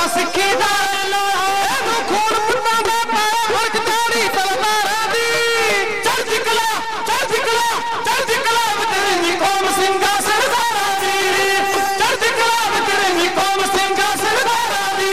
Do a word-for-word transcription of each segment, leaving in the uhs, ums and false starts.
सिखी दा खून पुत्तां दा पाया हड़क ताड़ी तलवारां दी चढ़दी कला चढ़दी कला चढ़दी कला तेरी कौम सिंगा सरदारां दी चढ़दी कला तेरी कौम सिंगा सरदारां दी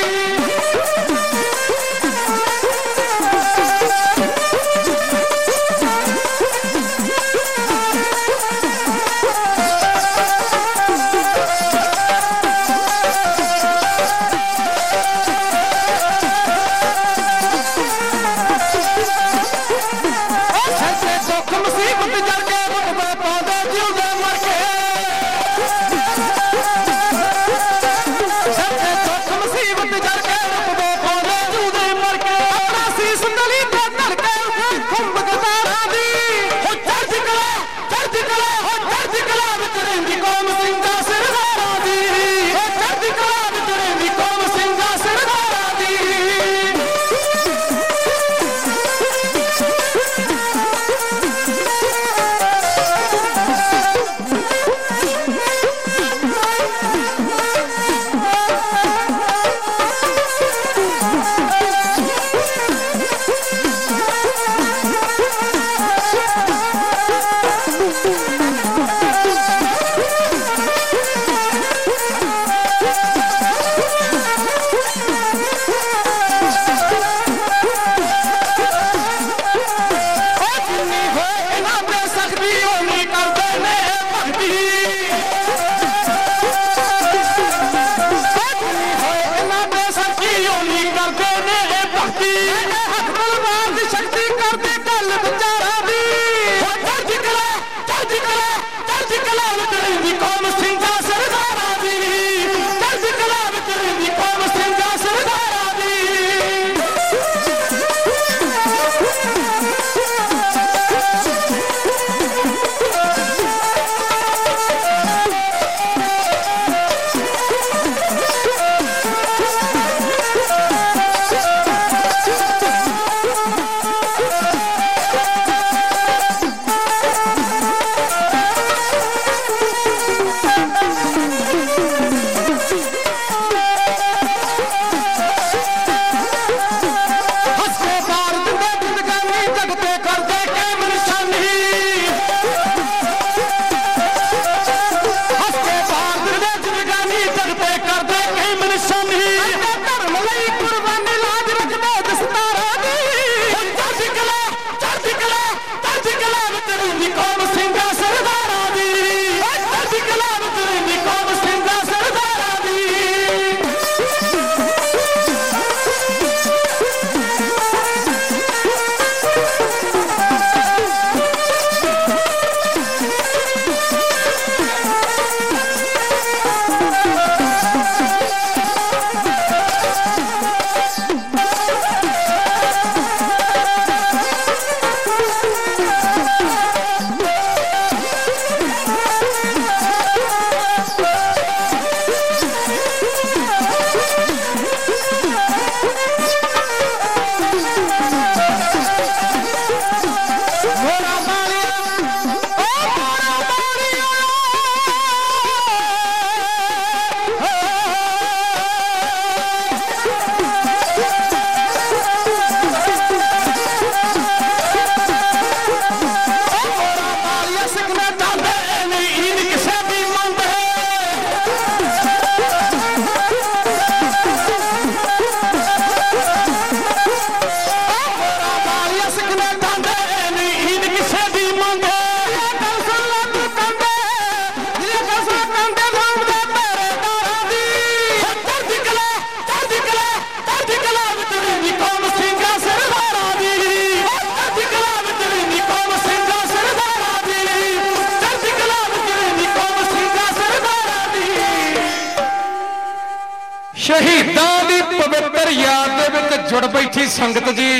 शहीदां दी पवित्र याद दे विच जुड़ बैठी संगत जी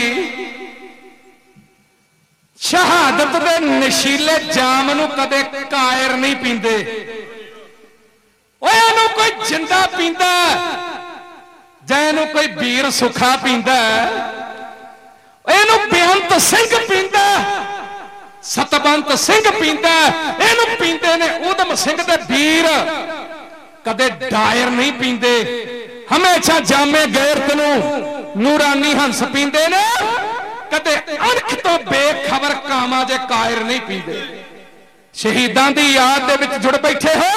शहादत दे नशीले जाम नूं कदे कायर नहीं पींदे। ओए इहनूं कोई जिंदा पींदा जां इहनूं कोई वीर सुखा पींदा, इहनूं बेअंत सिंह पींदा, सतबंत सिंह पींदा, इहनूं पींदे ने उधम सिंह दे वीर, कदे डायर नहीं पींदे। हमेशा जामे गैरत नूं नूरानी हंस पींदे ने, कदे अणख तो बेखबर कामा जे कायर नहीं पींदे। शहीदां दी याद दे विच जुड़ बैठे हो,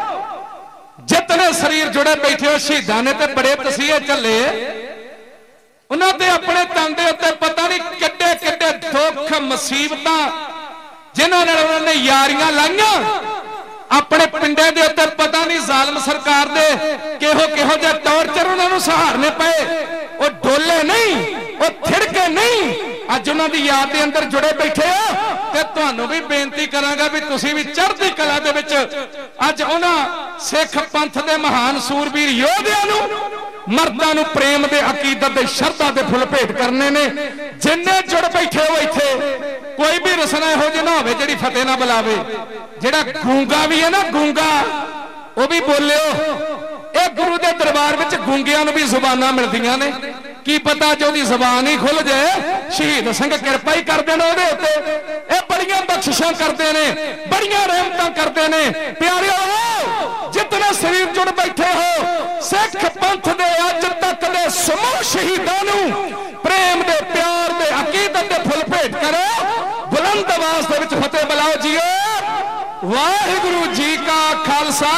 जितने शरीर जुड़े बैठे हो शहीदां ने ते बड़े तसीहे झल्ले, उन्हां दे अपने तन दे उत्ते पता नहीं किड्डे किड्डे दुख मुसीबतां जिन्हां नाल उन्हां ने यारियां लाईयां, अपने पिंडे दे उत्ते पता नहीं जालम सरकार दे किहो किहो जिहे टॉर्चर उन्हां नूं सहारने पए, वो डोले नहीं, वो थिड़के नहीं। अज उन्हां दी याद दे अंदर जुड़े बैठे हो ते तुहानूं भी बेनती करांगा भी तुसीं भी चढ़दी कला दे विच अज उन्हां सिख पंथ दे महान सूरबीर योधियां नूं मर्दां नूं प्रेम दे अकीदत दे शरधा दे फुल भेट करने ने। जिन्ने जुड़ बैठे हो इत्थे कोई भी रसना इहो जिहा ना होवे जिहड़ी फतेह ना बुलावे। जिहड़ा गूंगा भी है ना, गूंगा वो भी बोलिओ। ये गुरु के दरबार में गूंगियां नूं भी जुबानां मिलदियां ने, की पता जो दी जुबान ही खुल जाए, शहीद सिंह किरपा ही कर देना उहदे उत्ते। ये बड़ियां बख्शिशां करदे ने, बड़ियां रहमतां करदे ने। प्यारिओ जितने शरीर जुड़ बैठे हो, सिख पंथ दे अज तक दे समूह शहीदां नूं प्रेम दे प्यार दे अकीदत दे फुल भेट करो। बुलंद आवाज दे विच फतेह बुलाओ जीओ। वाहिगुरु जी का खालसा,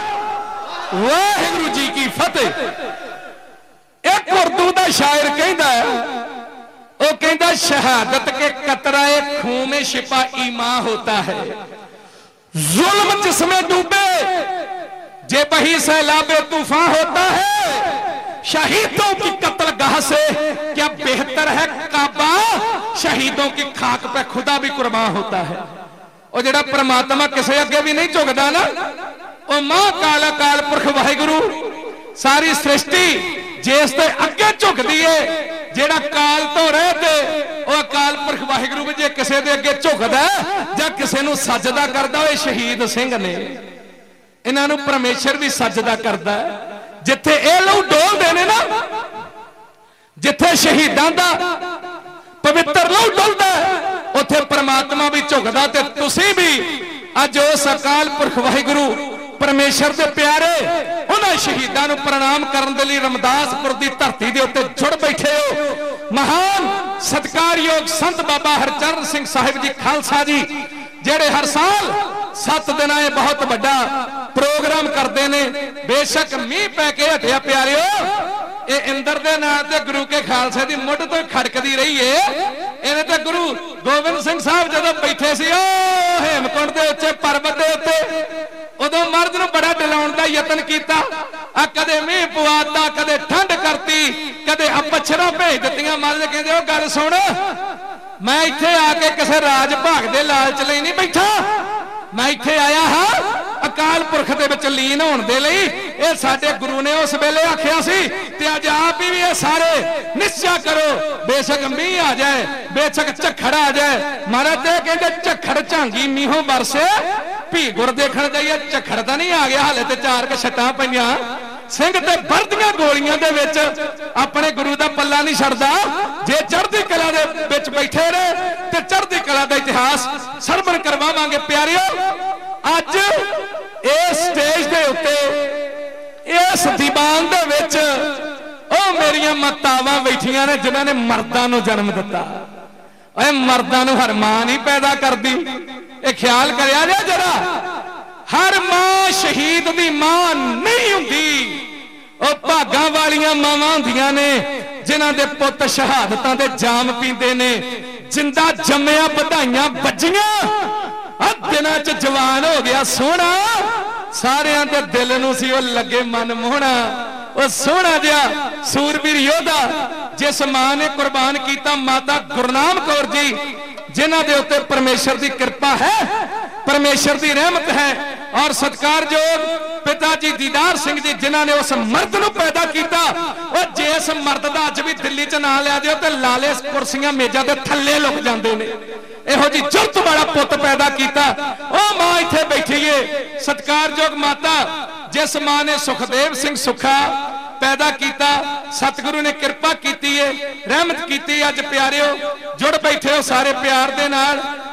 वाहिगुरु जी की फतेह। एक उर्दू दा शायर कहता है, वो कहता शहादत के कतराए खून में छिपा ईमान होता है, जुल्म जिसमें डूबे जे बही सैलाबे तूफान होता है। शहीदों की कत्लगाह से क्या बेहतर है काबा, शहीदों की खाक पे खुदा भी कुर्बान होता है। और जेड़ा परमात्मा किसी अगे भी नहीं झुकदा ना, वो मां काल अकाल पुरख वाहिगुरु सारी सृष्टि जिस दे अगे झुकदी है, जेड़ा काल तो रह ते वो अकाल पुरख वाहिगुरु भी जे किसी दे अगे झुकदा जां किसी नूं सजदा करदा, वो शहीद सिंह ने। इन्हां नूं परमेश्वर भी सजदा करदा है। जिथे ये लोग डोलदे ने ना, जिथे शहीदां दा पवित्र लहू डोलदा उत्थे परमात्मा भी झुकदा। ते तुसीं भी अज उस अकाल पुरख वाहिगुरु परमेश्वर दे प्यारे उन्हां शहीदां नूं प्रणाम करन दे लई रमदासपुर दी धरती दे उत्ते जुड़ बैठे हो। महान सत्कारयोग संत बाबा हरचरण सिंह साहिब जी खालसा जी, जेड़े हर साल सत्त दिन ये बहुत बड़ा प्रोग्राम करते ने। बेशक मीह पै के हटिया प्यारिओ, ये इंदर दे नां ते गुरु के खालसे दी मुੱਢ तो खड़कदी रही है। इहने ते गुरु गोबिंद सिंह साहब जदों बैठे सी ओ हेमकुंड दे उच्चे पर्वत दे उत्ते, उदों मर्द नूं बड़ा डलाउण दा यतन कीता। आ कदे मीह पवाता, कदे ठंड करती, कदे अपछरां भेज दित्तियां। मर्द कहंदे ओ गल सुण, मैं इत्थे आके किसी राज भाग दे लालच लई नहीं बैठा, मैं इत्थे आया हाँ अकाल पुरख दे विच लीन होण दे लई। ये साडे गुरु ने उस वेले आखिया सी ते अज आप भी ये सारे निश्चय करो, बेशक मीह आ जाए, बेशक झक्खड़ आ जाए। महाराज ते कहंदे झक्खड़ झांगी मीहों बरसे, भी गुर देखण जाइए झक्खड़ तां नहीं आ गया, हाले ते चार क छट्टां पईयां। सिंह ते बरदियां गोलियां दे विच अपने गुरु दा पल्ला नहीं छड़दा। जे चढ़दी कला दे विच बैठे रहे ते चढ़दी कला दा इतिहास सरवण करवावांगे। प्यारिओ अज इस स्टेज दे उत्ते इस दीवान दे विच ओ मेरियां मातावां बैठियां ने जिन्हां ने मर्दां नूं जन्म दिता। ओए मर्दां नूं हर मां नहीं पैदा करदी, ये ख्याल करिया जे जरा। हर मां शहीद दी मां नहीं हुंदी, ओ भागां वालियां मावां हुंदियां ने जिन्हां दे पुੱਤ शहादतां दे जाम पींदे ने। जिंदा जम्मिया बधाइयां बजियां, दिनां च जवान हो गया सोहना, सारियां दे दिल नूं सी ओ लगे मन मोहना। ओ सोहना जिहा सूरबीर योधा जिस मां ने कुर्बान किया, माता गुरनाम कौर जी, जिन्हां दे उत्ते परमेश्वर दी कृपा है, परमेश्वर दी रहमत है। और सत्कारयोग पिता जी दीदार सिंह जी, जिन्हां ने उस मर्द नूं पैदा किया। और जिस मर्द दा अज भी दिल्ली च नाम लिया जाए तो लाले कुर्सियां मेजां दे थल्ले लुक जांदे ने। इहो जी जुरत वाला पुੱਤ पैदा किया। ओ मां इत्थे बैठी है, सत्कारयोग माता जिस मां ने सुखदेव सिंह सुखा पैदा किया, सतगुरु ने कृपा की है, रहमत की। अज प्यारिओ जुड़ बैठे हो सारे प्यार दे नाल।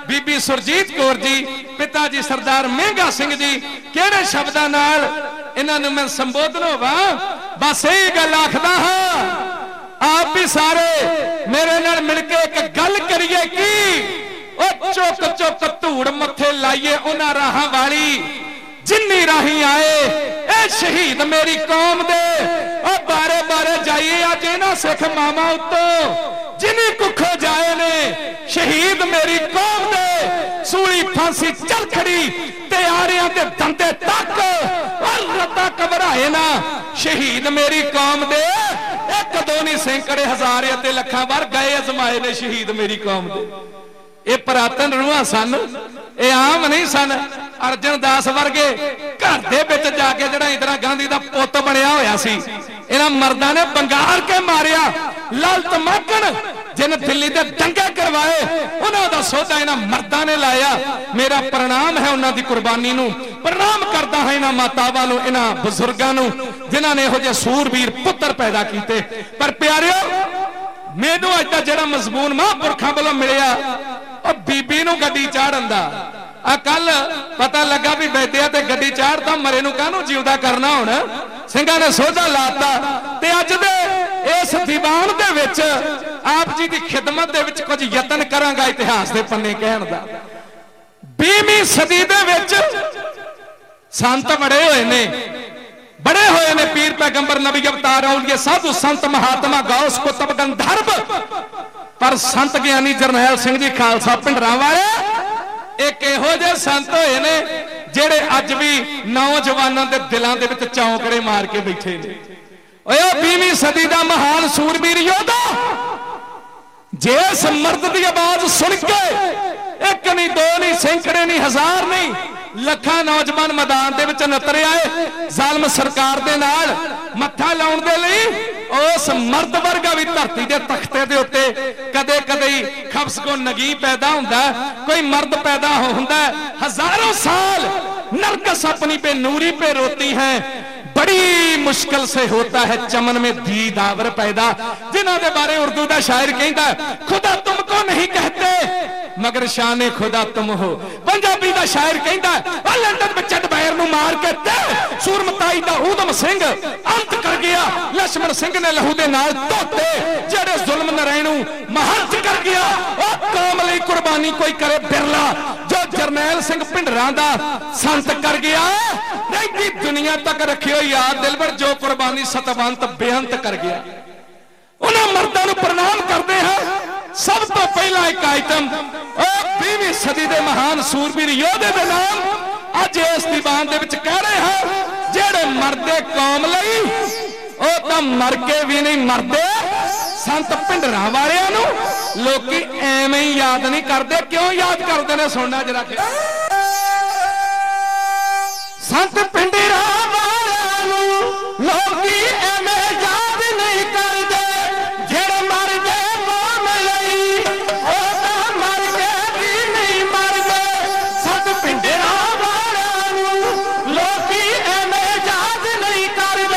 बीबी सुरजीत कौर जी, पिता जी सरदार मेहंगा सिंह जी, किहड़े शब्दां नाल इन्हां नूं मैं संबोधन होवा। बस यही गल आखदा हां, आप भी सारे मेरे नाल मिलके एक गल करिए कि ओ चुक चुक धूड़ मथे लाइए उन्हां राहां वाली जिन्नी राही आए ए शहीद मेरी कौम दे। ओ बारे बारे जाइए अज इन्हां सिख मामा उत्तों जिन्नी कुखो जाए ने शहीद मेरी कौम दे। सूली फांसी चल खड़ी तैयारियां दे दंदे तक और रत्ता घबराए ना शहीद मेरी कौम दे। एक दो नहीं सैकड़े हजार ते लखां बार गए अजमाए ने शहीद मेरी कौम दे। ये पुरातन रूहां सन, ये आम नहीं सन। अर्जन दास वर्गे घर दे विच जाके जिहड़ा इंदिरा गांधी दा पुत्त बनया होया सी, इन्हां मर्दां ने बंगार के मारिया। लालत माकन जिन दिल्ली दे दंगे करवाए उन्हां दा सौदा इन्हां मर्दां ने लाया। मेरा प्रणाम है उन्हां दी कुर्बानी नूं, प्रणाम करदा हां इन्हां मातावां नूं, इन्हां बजुर्गां नूं जिन्हां ने इहो जिहे सूरवीर पुत्तर पैदा कीते। पर प्यारिओ मैनूं अज दा जिहड़ा मजमून महापुरखां वालों मिलिआ और बीबी नूं गड्डी चाढ़न दा, आ कल पता लगा भी बैठिया ते गड्डी चाढ़ता मरे नूं काहनूं जिउंदा करना। हुण ਸਿੰਘਾਂ ने सौदा लाता ते अज दे इस दीवान दे विच आप जी की खिदमत दे विच कुछ यतन करांगा इतिहास दे पन्ने कहण दा। बीहवीं सदी दे विच संत बड़े होए ने, बड़े होए ने पीर पैगंबर नबी अवतार औलिया साधु संत महात्मा गौस कुतुब गंधर्व। पर संत ज्ञानी जरनैल सिंह जी खालसा भिंडरां वाले एक इहो जिहे संत होए ने ਜਿਹੜੇ ਅੱਜ ਵੀ नौजवानों के दिलों के चौंकड़े मार के बैठे ने। बीहवीं सदी का महान सूरबीर योद्धा जिस मर्द की आवाज सुन के एक नहीं दो नहीं सैकड़े नहीं हजार नहीं लखा नौजवान मैदान के विच नतरे आए जालम सरकार दे नाल मत्था लाउण दे लई। उस मर्द वर्गा भी धरती के तख्ते के उत्ते कदे कदे खबस को नगी पैदा हुंदा, कोई मर्द पैदा हुंदा। हजारों साल नरकस अपनी पे नूरी पे रोती है, बड़ी मुश्किल से होता है चमन में दीदावर पैदा। जिन्हों के बारे उर्दू का शायर कहता खुदा तुमको नहीं कहते मगर शान खुदा तुम हो। पंजाबी का शायर कहता लंदन में चटबैर नूं मार के सूरमताई दा ऊधम सिंह अंत कर गया। लक्ष्मण सिंह ने लहू दे नाल धोते जेड़े जुल्म नरैणू महंत कर गया। कौम लई कुर्बानी कोई करे बिरला जो जरनैल सिंह भिंडरां दा संत कर गया। नहीं दुनिया तक रखियो याद दिलबर जो कुर्बानी सतवंत बेअंत कर गया। उन्हें मर्दां नूं प्रणाम करते हैं। सब तो पहला एक आइटम बीहवीं सदी के महान सूरबीर योधे के नाम अज इस दीवान दे विच कह रहे हैं जेड़े मरदे कौम लई ओ तां मर के भी नहीं मरदे। संत भिंडरां वालियां नूं लोकी एवें ही याद नहीं करते। क्यों याद करते ने सुनना जरा। संत भिंडरां वालियां नूं लोकी एवें याद नहीं करते जेड़े मर गए कौम लई ओ तां मर के भी नहीं मरदे। संत भिंडरां वालियां नूं लोकी एवें याद नहीं करते।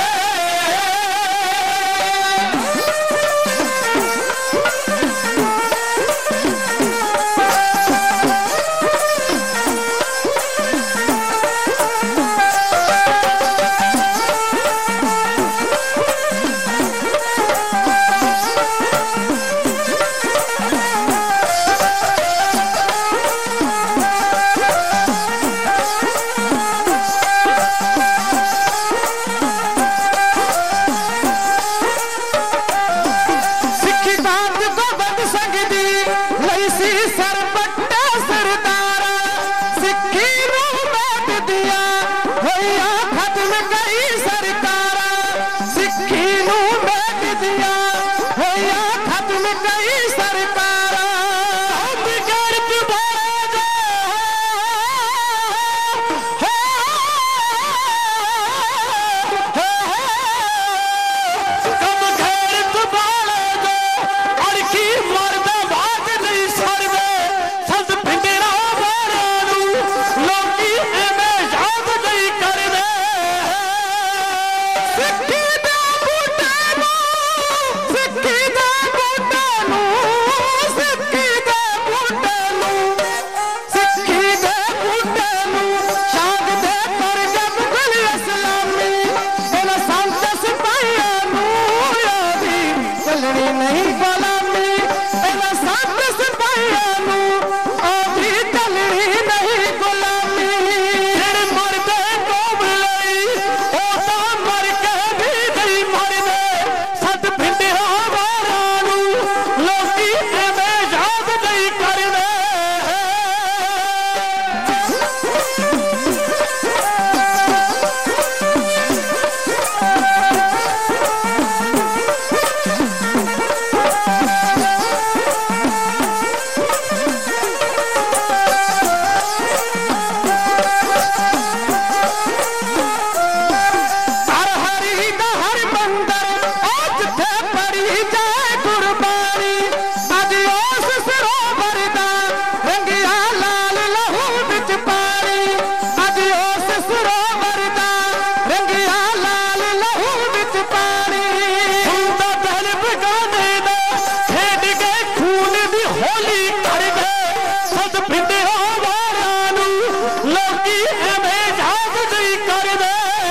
भरदा रंगिया लाल लहू विच पानी हुंदा दिल बेगाने दा खेड गए खून दी होली कर गए सद पिंडे वारां नूं लोकी एवें याद नहीं करदे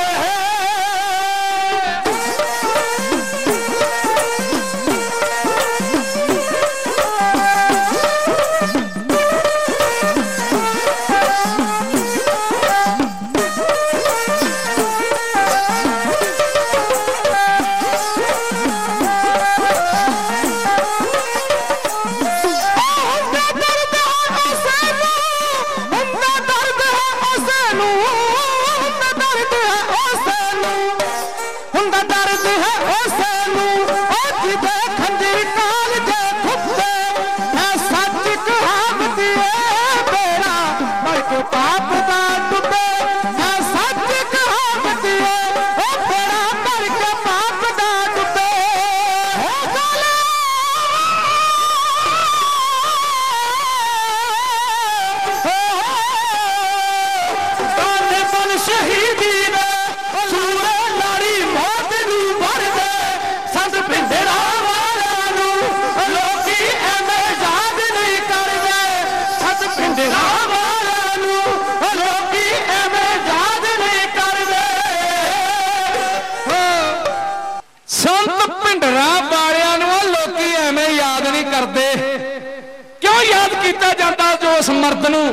मर्द नूं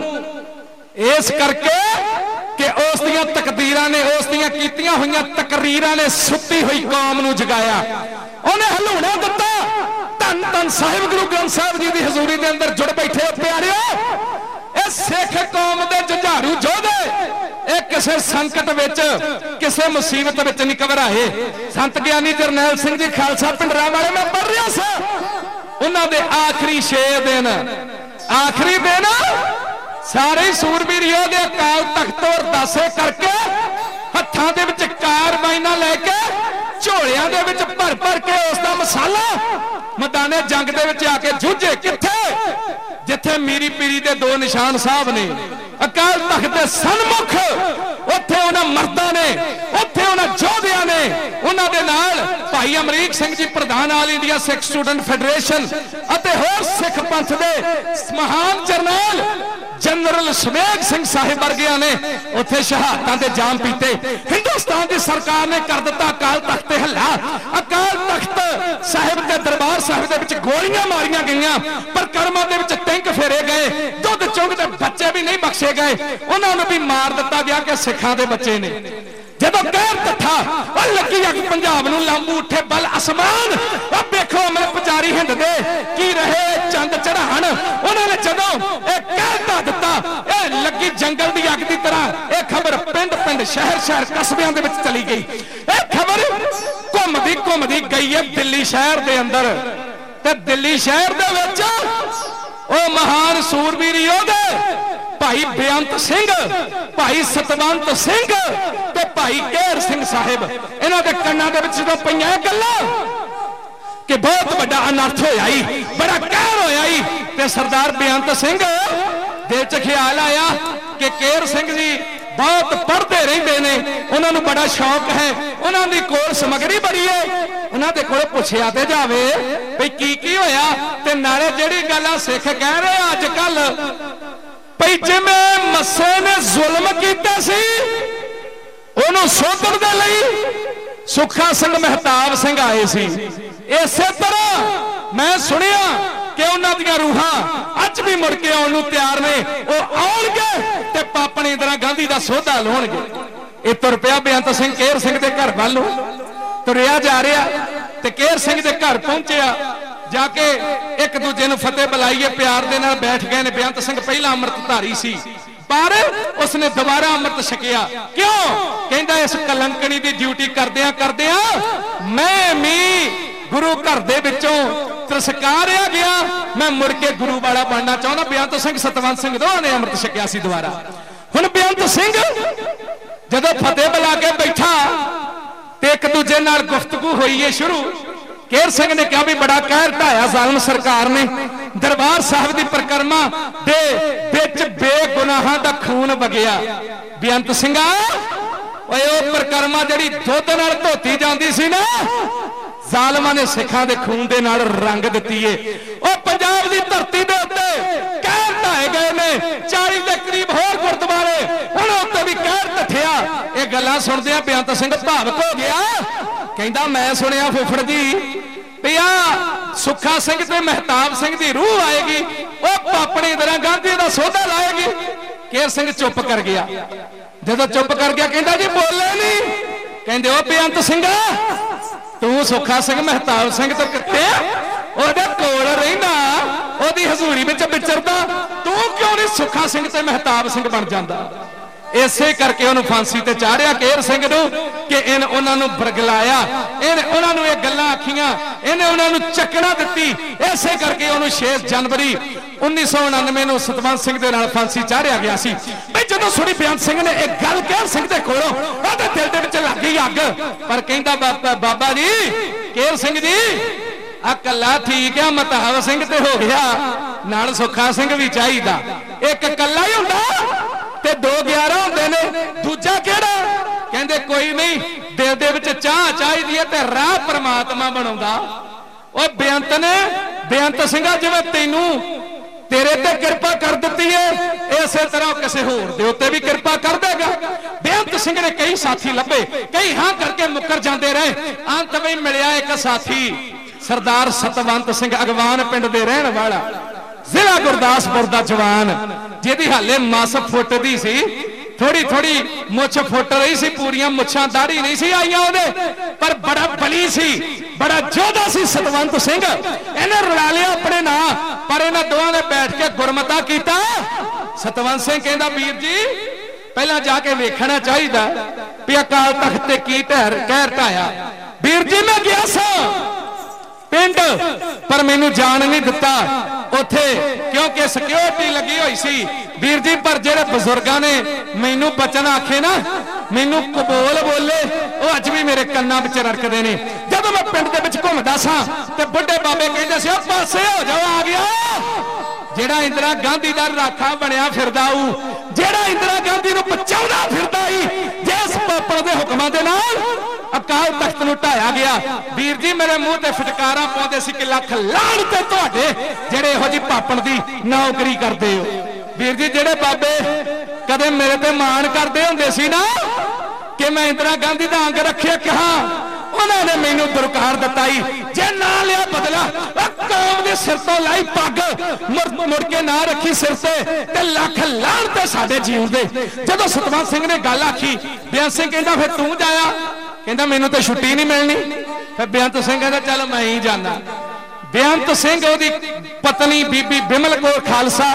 इस करके कि उस दियां तकदीरां ने उस दियां कीतियां होईयां तकरीरां ने सुत्ती हुई कौम नूं जगाया उन्हें हलूणा दिता धन धन साहिब गुरु ग्रंथ साहिब जी की हजूरी के अंदर जुड़ बैठे प्यारिओ इस सिख कौम के जुझारू योधे ये किसी संकट विच किसी मुसीबत विच नहीं घबराए संत ज्ञानी जरनैल सिंह जी खालसा पिंडरा वाले मैं पढ़ रहा सा उन्हां दे आखिरी छे दिन आखिरी दिन सारे सूरबीर योधे अकाल तख्त तो अरदासे करके हत्थां दे विच कारबाइनां लैके झोलियां दे विच भर भर के उसका मसाला मैदाने जंग दे विच आके जूझे किथे जिथे मीरी पीरी दे दो निशान साहब ने अकाल तख्त दे सन्मुख उत्थे उन्हां मर्दां ने उत्थे उन्हां योधियां ने उन्हां दे नाल भाई अमरीक सिंह जी प्रधान all India Sikh student federation अते होर सिख पंथ दे महान जरनैल जनरल सुमेघ सिंह साहिब वर्गिया ने उत्थे शहादतां दे जाम पीते हिंदुस्तान की सरकार ने कर दिता अकाल तख्त ते हल्ला अकाल तख्त साहिब के दरबार साहिब दे विच गोलियां मारियां गईयां परिक्रमा दे विच टैंक फेरे गए दुध चुंग दे बच्चे भी नहीं बख्शे गए उन्हां नूं भी मार दिता गया कि सिखां दे बच्चे ने जदों कहर तथा और लगी अग पंजाब नूं लांबू उठे बल आसमान अब देखो अमर पुजारी हिंद दे की रहे चंद चढ़ाण उन्होंने जदों ए कहता दिता ए लगी जंगल दी अग दी तरह ए खबर पिंड पिंड शहर शहर कस्बियां दे विच चली गई ए खबर घुमदी घुमदी गई है दिल्ली शहर दे अंदर ते दिल्ली शहर दे विच ओ महान सूरबीर योधे भाई बेअंत सिंह भाई सतवंत सिंह ते भाई केहर सिंह साहिब इन्हां दे कन्नां दे विच जदों पईयां गल्लां कि बहुत बड़ा अनर्थ होया ही बड़ा कहर होया ही ते सरदार बेअंत सिंह दिल च ख्याल आया कि केहर सिंह जी बहुत पढ़ते रहिंदे ने उन्हां नूं बड़ा शौक है उन्हां दी कोल समगरी बड़ी है उन्हां दे कोल पुछया ते जावे भई की की होया ते नाले जिहड़ी गल्लां सिख कह रहे अज कल भई जिवें मस्से ने जुल्म कीता सी उहनूं सोधण दे लई सुखा सिंह महताब सिंह आए सी इसे तरह मैं सुनिया कि उन्हां दियां रूहां अज भी मुड़ के आउण नूं तैयार ने वो आउणगे ते पापन इंदिरा गांधी दा सोधा लाउणगे इह तुर पिया बेअंत सिंह केहर सिंह दे घर वल नूं तुरिया जा रहा ते केहर सिंह दे घर पहुंचिया जाके एक दूजे नूं फतेह बुलाईए प्यार दे नाल बैठ गए ने बेअंत सिंह पहला अमृतधारी सी पर उसने दोबारा अमृत छकिया क्यों कहंदा इस कलंकनी दी ड्यूटी करदियां करदियां मैं भी गुरु घर दे विचों तिरस्कारिया गया मैं मुड़ के गुरु वाला बनना चाहता बेअंत सिंह सतवंत सिंह दोवां ने अमृत छकिया सी दोबारा हुण बेअंत सिंह जदों फतेह बुला के बैठा ते एक दूजे नाल गुफ्तगू होई है शुरू केहर सिंह ने कहा भी बड़ा कहर ढाया जालम सरकार ने दरबार साहब की परिक्रमा दे विच बेगुनाहां दा खून वगिया बेअंत सिंह परिक्रमा जिहड़ी दुध नाल धोती जाती सी ना, जालमां ने सिखां दे खून दे नाल रंग दित्ती है। ओ पंजाब दी धरती दे उत्ते कहर ढाए गए ने, चाली दे करीब होर गुरुद्वारे हुण उत्ते भी कहर ढठिया। ये गल्लां सुणदिआं बेअंत सिंह भावुक हो गया, कहंदा मैं सुनिया फुफड़ जी भी आ सुखा सिंह ते महताब सिंह दी रूह आएगी, वो पापणी इंदिरा गांधी दा सोधा लाएगी। केर सिंह चुप कर गया, जदों चुप कर गया कहंदा जी बोले नहीं, कहंदे ओ बेअंत सिंह तू सुखा सिंह महताब सिंह तो किते ओदे कोल रहिंदा, ओदी हजूरी विच विचरदा, तू क्यों नहीं सुखा सिंह ते महताब सिंह बन जांदा। इसे करके उन्होंने फांसी ते चाढ़िया केर सिंह नूं कि इन उन्होंने बरगलाया, इन उन्होंने ये गल्लां आखियां, इन्हें उन्होंने चकना दित्ती। इसे करके उन्होंने छे जनवरी उन्नीस सौ उनानवे नूं सतवंत सिंह दे नाल फांसी चाढ़िया गया सी। भाई जदों सुणी बेअंत सिंह ने एक गल केर सिंह दे कोलों, ओहदे दिल दे विच लग गई अग, पर कहंदा बाबा बाबा जी केर सिंह जी आ कल्ला ठीक है, महताब सिंह ते हो गया, नाल सुखा सिंह भी चाहिदा, एक कल्ला ही हुंदा ते दो ग्यारह होंदे ने, दूजा केड़ा? कहंदे कोई नहीं, दिल दे विच चाह चाहिदी है ते राह परमात्मा बनाउंदा। ओ बेअंत ने बेअंत सिंघा जिवें तैनूं तेरे ते कृपा कर दित्ती है, इसे तरह किसी होर दे उत्ते भी कृपा कर देगा। बेअंत सिंह ने कई साथी लभे, कई हां करके मुकर जाते रहे, अंत में मिलिया एक साथी सरदार सतवंत सिंह अगवान पिंड दे रहण वाला, जिला गुरदासपुर दा जवान, जिहदी हाले मस फुटदी सी, थोड़ी थोड़ी मुछ फुट रही सी, पूरियां मुछां दाढ़ी नहीं सी आईयां ओहदे, पर बड़ा बली सी, बड़ा जोधा सी सतवंत सिंह। इन्हें रुला लिया अपने नां, पर इन्हां दोवां ने बैठ के गुरमता कीता। सतवंत सिंह कहंदा वीर जी पहला जाके वेखना चाहिदा भी अकाल तख्त ते की ढहर कहर ढाया। वीर जी मैं गया सा पिंड, पर मैनू जान नहीं दिता उथे, क्योंकि सिक्योरिटी लगी हुई सी। वीर जी पर जेड़े बजुर्गां ने मैनू बचन आखे ना, मैनू कबूल बोले, वो अज भी मेरे कन्नां विच रड़कदे ने। जदों मैं पिंड दे विच घुमदा सा ते बुढ़े बाबे कहंदे सी पासे हो जाओ, आ गया जेड़ा इंदिरा गांधी दा राखा बनया फिरदा ऊ, जेड़ा इंदिरा गांधी नूं बचाउंदा फिरदा ही, जिस पापड़ दे हुक्मां दे नाल अकाल तख्त नूं ढाया गया। वीर जी मेरे मुंह ते फटकारा पाउंदे सी कि लख लाण ते तुहाडे जेड़े इहो जी पापण दी नौकरी करदे हो। वीर जी जेड़े बाबे कदे मेरे ते मान करदे हुंदे सी ना कि मैं इंदिरा गांधी दा अंग रखे कहा, उन्होंने मैनू दुरकार दिता ही, जे ना लिया बदला कौम दे सिर तो लाई पग मुड़ मुड़ के ना रखी सिर से ते लख लाण ते साडे जीवन दे। जदों सतवंत सिंह ने गल आखी, बेअंत सिंह कहंदा फिर तू जाया, कहंदा मैनू तो छुट्टी नहीं मिलनी। फिर बेअंत सिंह कहंदा चल मैं ही जाना। बेअंत सिंह ओदी पत्नी बीबी बिमल कौर खालसा,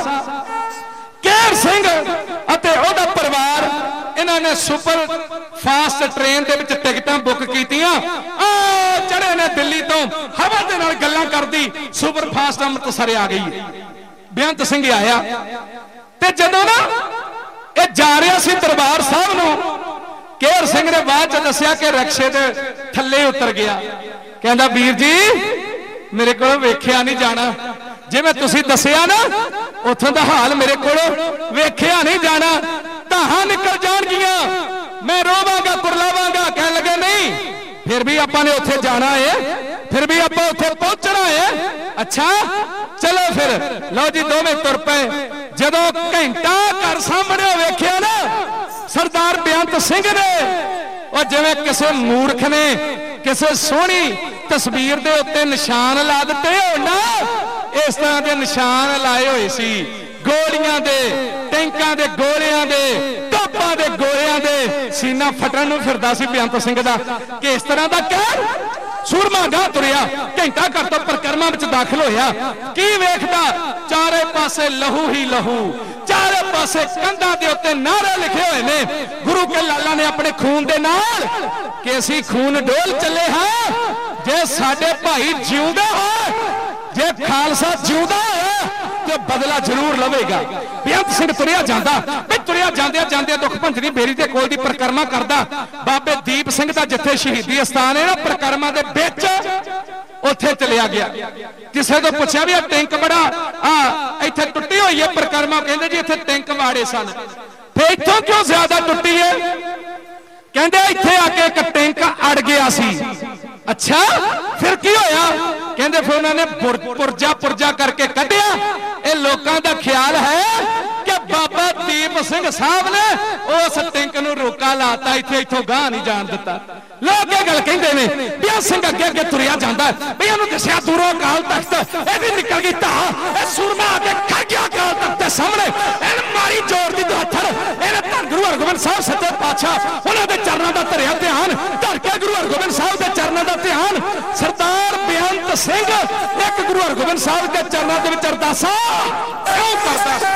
केर सिंह अते ओदा परिवार, इन्होंने सुपर फास्ट ट्रेन दे विच टिकटां बुक कीतियां, आ चढ़े ने दिल्ली तो हवा दे नाल गल्लां करदी सुपर फास्ट अमृतसर आ गई। बेअंत सिंह आया ते जदों ना ये जा रहा सी दरबार साहब नूं, केर सिंह ने बाद च दस्सिया कि रक्शे दे थल्ले उतर गया। कहंदा वीर जी मेरे को वेख्या नहीं जाना, जिवें तुसीं दस्सिया ना उत्थों दा हाल मेरे को वेख्या नहीं जाना, धाहां निकल जाणगियां, मैं रोवांगा कुरलावांगा। कह लगे नहीं फिर भी आपां ने उत्थे जाना है, फिर भी आपां उत्थे पहुंचना है। अच्छा चलो फिर लो जी दोवें तुर पे। जदों घंटा घर सामने वेख्या ना सरदार बेअंत सिंह ने, और जिवें किसी मूर्ख ने किसी सोहनी तस्वीर दे उत्ते निशान ला दिते हो ना, इस तरह के निशान लाए हुए सी, गोलियां दे, टैंकां दे गोलियां दे, तोपां दे गोलियां दे। सीना फटन नूं फिरदा सी बेअंत सिंह दा कि इस तरह दा कहर। सूरमा गाह तुरिया, घंटा घर तो परिक्रमा विच दाखिल होया, की वेखदा चारे पासे लहू ही लहू, चारे पासे कंधां दे उत्ते नारे लिखे हुए ने गुरु के लाला ने अपने खून दे नाल कि असीं खून डोल चले हां, जे साडे भाई जिउंदे हो, जे खालसा जिउंदा है तो बदला जरूर लवेगा। बेअंत सिंह तुरिया जांदा, वे तुरिया जांदे जांदे दुख भंजनी बेरी दे कोल दी परिक्रमा करदा, बाबे दीप सिंह दा जिथे शहीदी स्थान है ना परिक्रमा दे विच उत्थे चलिया गया। किसी तो पूछा भी टैंक बड़ा आ इत्थे टुटी हुई है परिक्रमा, कहंदे जी इत्थे टैंक वाड़े सन। फिर इत्थों क्यों ज्यादा टुटी है? ਕਹਿੰਦੇ ਇੱਥੇ ਆ ਕੇ ਇੱਕ ਟੈਂਕ ਅੜ ਗਿਆ ਸੀ। ਅੱਛਾ ਫਿਰ ਕੀ ਹੋਇਆ? ਕਹਿੰਦੇ ਫਿਰ ਉਹਨਾਂ ਨੇ ਪੁਰਜਾ ਪੁਰਜਾ ਕਰਕੇ ਕੱਢਿਆ। ਇਹ ਲੋਕਾਂ ਦਾ ਖਿਆਲ ਹੈ ਕਿ ਬਾਬਾ ਦੀਪ ਸਿੰਘ ਸਾਹਿਬ ਨੇ ਉਸ ਟੈਂਕ ਨੂੰ ਰੋਕਾ ਲਾਤਾ, ਇੱਥੇ ਇੱਥੋਂ ਗਾਹ ਨਹੀਂ ਜਾਣ ਦਿੱਤਾ। ਲੋਕ ਇਹ ਗੱਲ ਕਹਿੰਦੇ ਨੇ ਵੀ ਆ ਸਿੰਘ ਅੱਗੇ ਅੱਗੇ ਤੁਰਿਆ ਜਾਂਦਾ ਵੀ ਇਹਨੂੰ ਦੱਸਿਆ ਦੂਰੋਂ ਅਕਾਲ ਤਖਤ, ਇਹ ਵੀ ਨਿਕਲ ਗਈ ਢਾਹ, ਇਹ ਸੂਰਮਾ ਆ ਕੇ ਖੜ ਗਿਆ ਅਕਾਲ ਤਖਤ ਦੇ ਸਾਹਮਣੇ, ਇਹਨੇ ਮਾਰੀ ਜ਼ੋਰ ਦੀ ਦਾਤਰ, ਇਹਨੇ ਧੰਨ ਗੁਰੂ ਹਰਗੋਬਿੰਦ ਸਾਹਿਬ ਸੱਚੇ ਪਾਤਸ਼ਾਹ ਉਹਨਾਂ ਦੇ ਚਰਨਾਂ ਦਾ ਧਰਿਆ ਧਿਆਨ, ਧਰ ਕੇ ਗੁਰੂ ਹਰਗੋਬਿੰਦ ਸਾਹਿਬ ਦੇ ਚਰਨਾਂ ਦਾ ਧਿਆਨ। ਸਰਦਾਰ ਬੇਅੰਤ ਸਿੰਘ ਇੱਕ ਗੁਰੂ ਹਰਗੋਬਿੰਦ ਸਾਹਿਬ ਦੇ ਚਰਨਾਂ ਦੇ ਵਿੱਚ ਅਰਦਾਸਾਂ ਕਿਉਂ ਕਰਦਾ?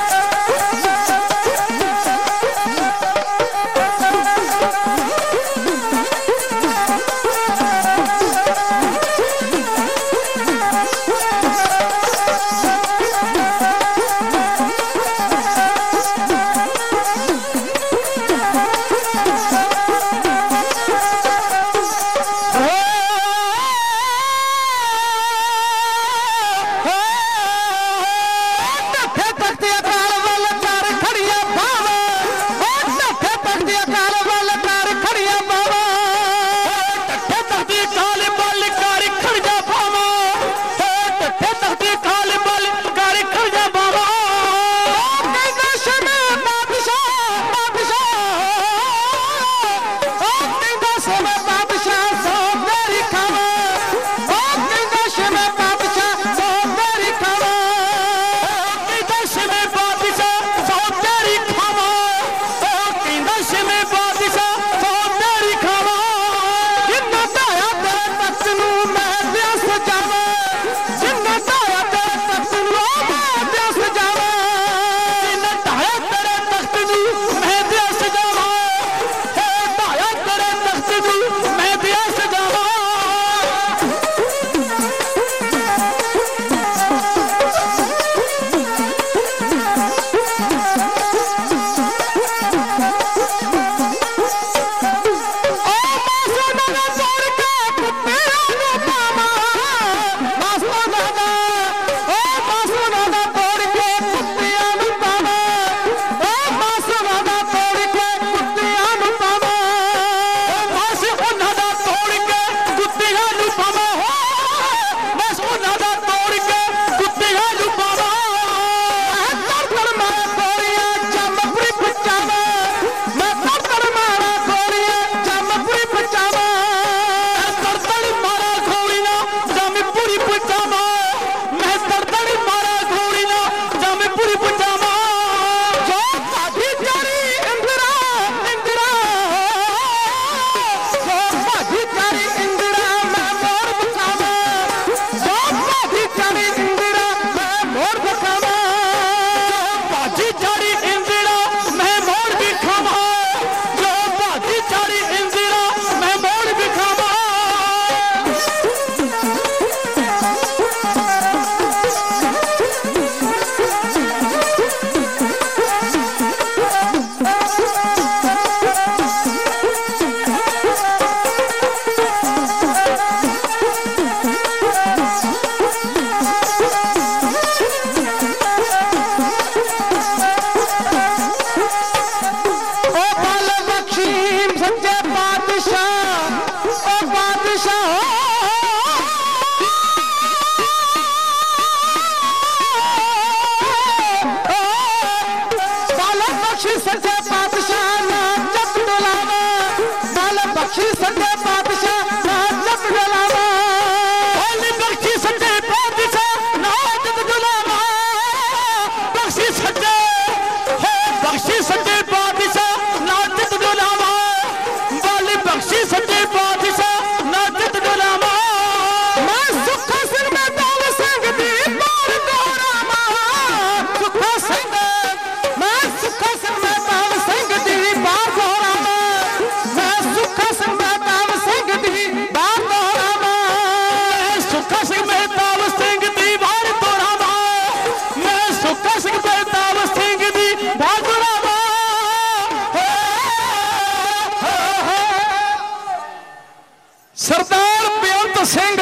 ਸਰਦਾਰ ਬੇਅੰਤ ਸਿੰਘ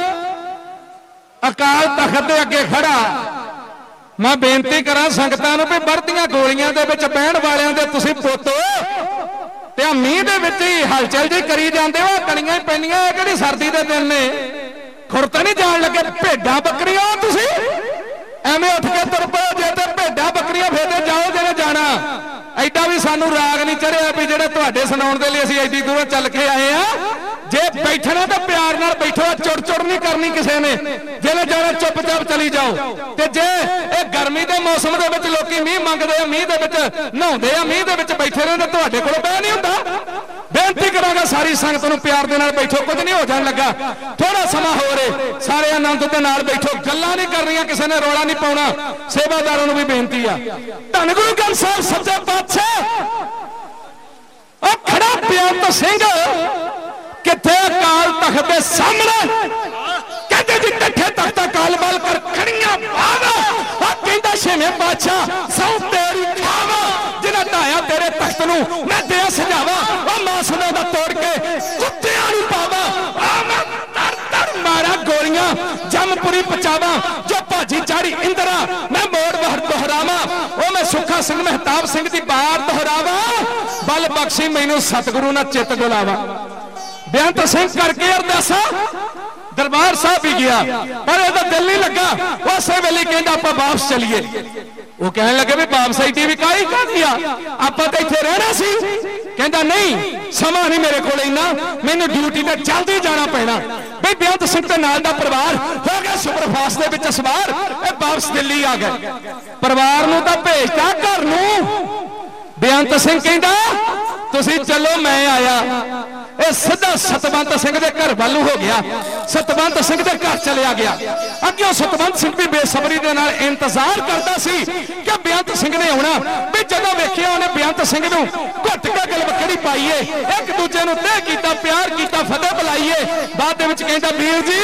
ਅਕਾਲ ਤਖਤ ਦੇ ਅੱਗੇ ਖੜਾ। ਮੈਂ ਬੇਨਤੀ ਕਰਾਂ ਸੰਗਤਾਂ ਨੂੰ ਵੀ ਵਰਦੀਆਂ ਗੋਲੀਆਂ ਦੇ ਵਿੱਚ ਬਹਿਣ ਵਾਲਿਆਂ ਦੇ ਤੁਸੀਂ ਪੁੱਤ ਤੇ ਆ ਮੀਂਹ ਦੇ ਵਿੱਚ ਹੀ ਹਲਚਲ ਜੀ ਕਰੀ ਜਾਂਦੇ ਹੋ, ਕਣੀਆਂ ਹੀ ਪੈਣੀਆਂ। ਇਹ ਕਿਹੜੀ ਸਰਦੀ ਦੇ ਦਿਨ ਨੇ, ਖੁਰਤ ਨਹੀਂ ਜਾਣ ਲੱਗੇ। ਭੇਡਾਂ ਬੱਕਰੀਆਂ ਤੁਸੀਂ ਐਵੇਂ ਉੱਠ ਕੇ ਤੁਰ ਪਓ, ਜੇ ਤੇ ਭੇਡਾਂ ਬੱਕਰੀਆਂ ਫੇਰ ਜਾਓ ਜਿਹਨੇ ਜਾਣਾ। ਐਡਾ ਵੀ ਸਾਨੂੰ ਰਾਗ ਨਹੀਂ ਚੜਿਆ ਵੀ ਜਿਹੜੇ ਤੁਹਾਡੇ ਸੁਣਾਉਣ ਦੇ ਲਈ ਅਸੀਂ ਐਡੀ ਦੂਰੋਂ ਚੱਲ ਕੇ ਆਏ ਆ। ਜੇ ਬੈਠਣਾ ਤਾਂ ਪਿਆਰ ਨਾਲ ਬੈਠੋ, ਚੁੜ ਚੁੜ ਨਹੀਂ ਕਰਨੀ ਕਿਸੇ ਨੇ। ਜਿਹਨੇ ਜਾਣਾ ਚੁੱਪ-ਚਾਪ ਚਲੀ ਜਾਓ। ਤੇ ਜੇ ਇਹ ਗਰਮੀ ਦੇ ਮੌਸਮ ਦੇ ਵਿੱਚ ਲੋਕੀ ਮੀਂਹ ਮੰਗਦੇ ਆ, ਮੀਂਹ ਦੇ ਵਿੱਚ ਨਹਾਉਂਦੇ ਆ, ਮੀਂਹ ਦੇ ਵਿੱਚ ਬੈਠੇ ਰਹਿੰਦੇ, ਤੁਹਾਡੇ ਕੋਲ ਬਹਿ ਨਹੀਂ ਹੁੰਦਾ। ਬੇਨਤੀ ਕਰਾਂਗਾ ਸਾਰੀ ਸੰਗਤ ਨੂੰ ਪਿਆਰ ਦੇ ਨਾਲ ਬੈਠੋ, ਕੁਝ ਨਹੀਂ ਹੋ ਜਾਣ ਲੱਗਾ। ਥੋੜਾ ਸਮਾਂ ਹੋ ਰਿਹਾ, ਸਾਰੇ ਆਨੰਦ ਦੇ ਨਾਲ ਬੈਠੋ, ਗੱਲਾਂ ਨਹੀਂ ਕਰਨੀਆਂ, ਕਿਸੇ ਨੇ ਰੌਲਾ ਨਹੀਂ ਪਾਉਣਾ। ਸੇਵਾਦਾਰਾਂ ਨੂੰ ਵੀ ਬੇਨਤੀ ਆ। ਧੰਨ ਗੁਰੂ ਗ੍ਰੰਥ ਸਾਹਿਬ ਸੱਚੇ ਪਾਤਸ਼ਾਹ ਉਹ ਖੜਾ ਬੇਅੰਤ ਸਿੰਘ ਕਿੱਥੇ ਅਕਾਲ ਤਖਤ ਦੇ ਸਾਹਮਣੇ ਕਹਿੰਦੇ ਜੀ ਇਕੱਠੇ ਤਖਤ ਅਕਾਲ ਬਾਲ ਕਰ ਖੜੀਆਂ ਬਾਵਾ। ਉਹ ਕਹਿੰਦਾ ਛੇਵੇਂ ਪਾਤਸ਼ਾਹ ਸੌ ਤੇਰੀ ਖਾਵਾ, ਜਿਹਨਾਂ ਢਾਇਆ ਤੇਰੇ ਤਖਤ ਨੂੰ ਮੈਂ ਦਿਆ ਸਜਾਵਾ। ਉਹ ਮਾਂ ਸੁਣਾ ਦਾ ਤੋੜ ਕੇ ਕੁੱਤਿਆਂ ਨੂੰ ਪਾਵਾ। ਆ ਮੈਂ ਤਰ ਤਰ ਮਾਰਾ ਗੋਲੀਆਂ ਜਮਪੁਰੀ ਪਚਾਵਾ। ਜੋ ਭਾਜੀ ਚਾੜੀ ਇੰਦਰਾ ਮੈਂ ਮੋੜ ਬਹਰ ਦੁਹਰਾਵਾ। ਉਹ ਮੈਂ ਸੁੱਖਾ ਸਿੰਘ ਮਹਿਤਾਬ ਸਿੰਘ ਦੀ ਬਾਰ ਦੁਹਰਾਵਾ। ਬਲ ਬਖਸ਼ੀ ਮੈਨੂੰ ਸਤਿਗੁਰੂ ਨਾਲ ਚਿੱਤ ਡੁਲਾਵਾ। ਬੇਅੰਤ ਸਿੰਘ ਕਰਕੇ ਅਰਦਾਸਾ ਦਰਬਾਰ ਸਾਹਿਬ ਹੀ ਗਿਆ, ਪਰ ਇਹਦਾ ਦਿਲ ਨਹੀਂ ਲੱਗਾ। ਉਸੇ ਵੇਲੇ ਕਹਿੰਦਾ ਆਪਾਂ ਵਾਪਸ ਚਲੀਏ। ਉਹ ਕਹਿਣ ਲੱਗੇ ਵੀ ਵਾਪਸ ਆਈ ਵੀ ਕਾਹੀ ਕਾਹਦੀ ਆ, ਆਪਾਂ ਤਾਂ ਇੱਥੇ ਰਹਿਣਾ ਸੀ। ਕਹਿੰਦਾ ਨਹੀਂ, ਸਮਾਂ ਨਹੀਂ ਮੇਰੇ ਕੋਲ ਇੰਨਾ, ਮੈਨੂੰ ਡਿਊਟੀ ਤੇ ਜਲਦੀ ਜਾਣਾ ਪੈਣਾ। ਬਈ ਬੇਅੰਤ ਸਿੰਘ ਦੇ ਨਾਲ ਦਾ ਪਰਿਵਾਰ ਹੋ ਗਿਆ ਸੁਪਰਫਾਸਟ ਦੇ ਵਿੱਚ ਸਵਾਰ। ਇਹ ਵਾਪਸ ਦਿੱਲੀ ਆ ਗਏ। ਪਰਿਵਾਰ ਨੂੰ ਤਾਂ ਭੇਜਤਾ ਘਰ ਨੂੰ। ਬੇਅੰਤ ਸਿੰਘ ਕਹਿੰਦਾ ਤੁਸੀਂ ਚਲੋ ਮੈਂ ਆਇਆ। ਇਹ ਸਿੱਧਾ ਸਤਵੰਤ ਸਿੰਘ ਦੇ ਘਰ ਵੱਲ ਹੋ ਗਿਆ। ਸਤਵੰਤ ਸਿੰਘ ਦੇ ਘਰ ਚਲਿਆ ਗਿਆ। ਅੱਗੇ ਸਤਵੰਤ ਸਿੰਘ ਵੀ ਬੇਸਬਰੀ ਦੇ ਨਾਲ ਇੰਤਜ਼ਾਰ ਕਰਦਾ ਸੀ ਕਿ ਬੇਅੰਤ ਸਿੰਘ ਨੇ ਆਉਣਾ। ਵੀ ਜਦੋਂ ਵੇਖਿਆ ਉਹਨੇ ਬੇਅੰਤ ਸਿੰਘ ਨੂੰ ਘੁੱਟ ਕੇ ਗਲਵੱਕੜੀ ਪਾਈਏ, ਇੱਕ ਦੂਜੇ ਨੂੰ ਤਹਿ ਕੀਤਾ, ਪਿਆਰ ਕੀਤਾ, ਫਤਿਹ ਬੁਲਾਈਏ। ਬਾਅਦ ਦੇ ਵਿੱਚ ਕਹਿੰਦਾ ਵੀਰ ਜੀ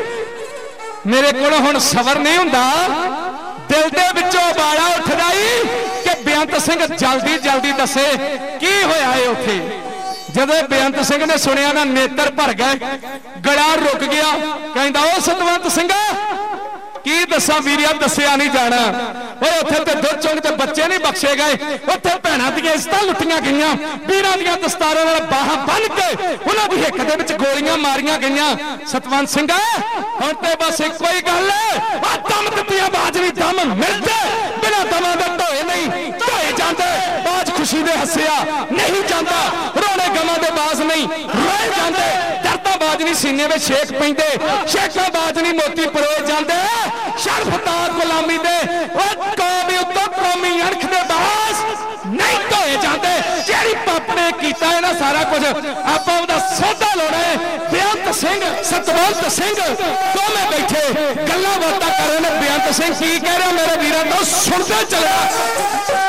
ਮੇਰੇ ਕੋਲ ਹੁਣ ਸਬਰ ਨਹੀਂ ਹੁੰਦਾ। ਦਿਲ ਦੇ ਵਿੱਚੋਂ ਉਬਾਲਾ ਉੱਠਦਾ ਈ ਕਿ ਬੇਅੰਤ ਸਿੰਘ ਜਲਦੀ ਜਲਦੀ ਦੱਸੇ ਕੀ ਹੋਇਆ ਏ ਉੱਥੇ। ਜਦੋਂ ਬੇਅੰਤ ਸਿੰਘ ਨੇ ਸੁਣਿਆ ਨਾ ਨੇਤਰ ਭਰ ਗਏ, ਗਲਾ ਰੁਕ ਗਿਆ। ਕਹਿੰਦਾ ਉਹ ਸਤਵੰਤ ਸਿੰਘ ਕੀ ਦੱਸਾਂ ਵੀਰਿਆ, ਦੱਸਿਆ ਨਹੀਂ ਜਾਣਾ। ਓਏ ਉੱਥੇ ਤੇ ਦੁੱਧ ਚੁੰਗ ਤੇ ਬੱਚੇ ਨਹੀਂ ਬਖਸ਼ੇ ਗਏ। ਉੱਥੇ ਭੈਣਾਂ ਦੀਆਂ ਇੱਜ਼ਤਾਂ ਲੁੱਟੀਆਂ ਗਈਆਂ, ਵੀਰਾਂ ਦੀਆਂ ਦਸਤਾਰਾਂ ਨਾਲ ਬਾਹਾਂ ਬੰਨ ਕੇ ਉਹਨਾਂ ਦੀ ਹਿੱਕ ਦੇ ਵਿੱਚ ਗੋਲੀਆਂ ਮਾਰੀਆਂ ਗਈਆਂ। ਸਤਵੰਤ ਸਿੰਘ ਹੁਣ ਤੇ ਬਸ ਇੱਕੋ ਹੀ ਗੱਲ ਹੈ, ਆ ਦਮ ਦਿੱਤੀਆਂ ਬਾਜ ਨਹੀਂ ਦਮ ਮਿਲਦੇ। ਬਿਨਾਂ ਦਮਾਂ ਦੇ ਢੋਏ ਨਹੀਂ ਢੋਏ ਜਾਂਦੇ। ਬਾਜ ਖੁਸ਼ੀ ਦੇ ਹੱਸਿਆ ਨਹੀਂ ਜਾਂਦਾ, ਰੋਣੇ ਗਮਾਂ ਦੇ ਬਾਜ਼ ਨਹੀਂ ਰੋਏ ਜਾਂਦੇ। ਦਰਦਾਂ ਬਾਜ ਨਹੀਂ ਸੀਨੇ ਵਿੱਚ ਛੇਕ ਪੈਂਦੇ, ਛੇਕਾਂ ਬਾਜ ਨਹੀਂ ਮੋਤੀ ਪਰੋਏ ਜਾਂਦੇ। ਸ਼ਰਫਤਾਰ ਗੁਲਾਮੀ ਦੇ ਉਹ ਕੌਮੀ ਉੱਤੋਂ ਕੌਮੀ ਅਣਖ ਦੇ ਬਾਜ਼ ਨਹੀਂ ਢੋਏ ਜਾਂਦੇ। ਜਿਹੜੀ ਪਾਪ ਨੇ ਕੀਤਾ ਹੈ ਨਾ ਸਾਰਾ ਕੁਝ ਆਪਾਂ ਉਹਦਾ ਸੌਦਾ ਲਾਉਣਾ ਹੈ। ਬੇਅੰਤ ਸਿੰਘ ਸਤਵੰਤ ਸਿੰਘ ਦੋਵੇਂ ਬੈਠੇ ਗੱਲਾਂ ਬਾਤਾਂ ਕਰ ਰਹੇ ਨੇ। ਬੇਅੰਤ ਸਿੰਘ ਕੀ ਕਹਿ ਰਿਹਾ ਮੇਰੇ ਵੀਰਾਂ ਤੋਂ ਸੁਣਦੇ ਚੱਲਿਆ।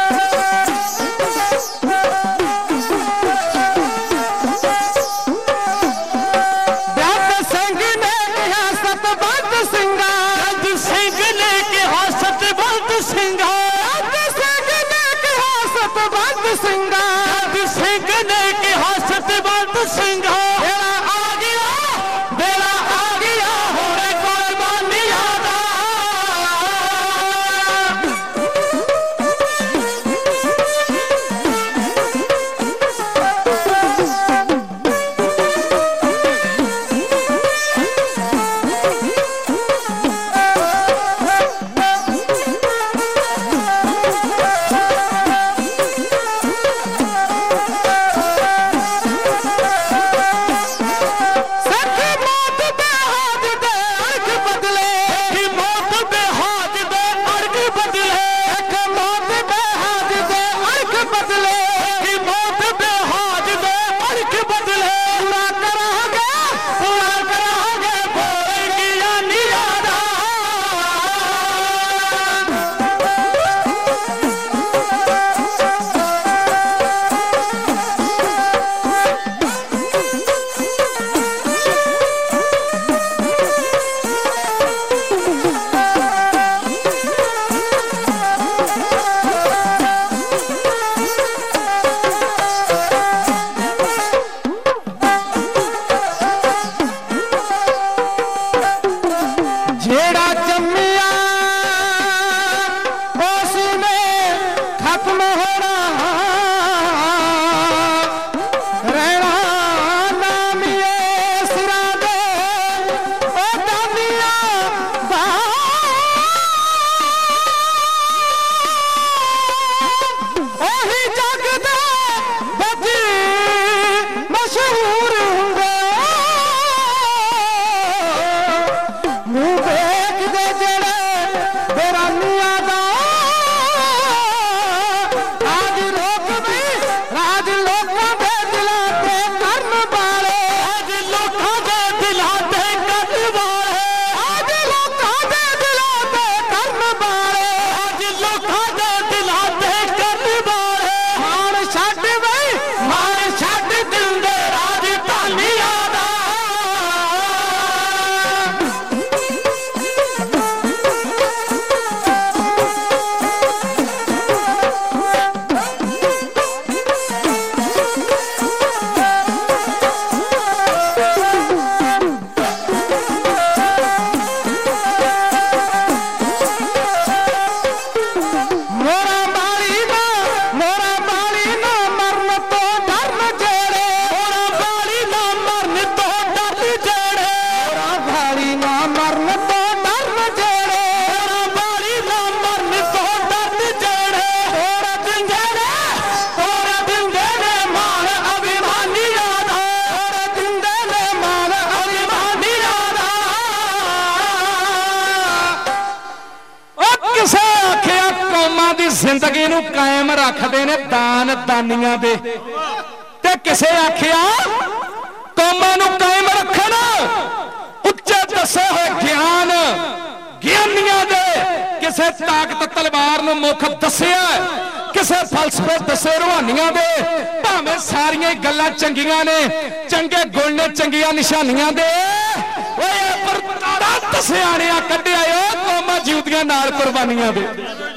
ਨੂੰ ਕਾਇਮ ਰੱਖਦੇ ਨੇ ਦਾਨ ਦਾਨੀਆਂ ਦੇ ਤੇ ਕਿਸੇ ਆਖਿਆ ਕੌਮਾਂ ਨੂੰ ਕਾਇਮ ਰੱਖਣ ਉੱਚੇ ਦੱਸੇ ਹੋਏ ਗਿਆਨ ਗਿਆਨੀਆਂ ਦੇ ਕਿਸੇ ਤਾਕਤ ਤਲਵਾਰ ਨੂੰ ਮੁੱਖ ਦੱਸਿਆ ਕਿਸੇ ਫਲਸਫੇ ਦੱਸੇ ਰੂਹਾਨੀਆਂ ਦੇ ਭਾਵੇਂ ਸਾਰੀਆਂ ਗੱਲਾਂ ਚੰਗੀਆਂ ਨੇ ਚੰਗੇ ਗੁਣ ਨੇ ਚੰਗੀਆਂ ਨਿਸ਼ਾਨੀਆਂ ਦੇ ਓਏ ਪਰ ਤਤ ਸਿਆਣਿਆ ਕੱਢਿਆ ਓ ਕੌਮਾਂ ਜਿਉਂਦੀਆਂ ਨਾਲ ਕੁਰਬਾਨੀਆਂ ਦੇ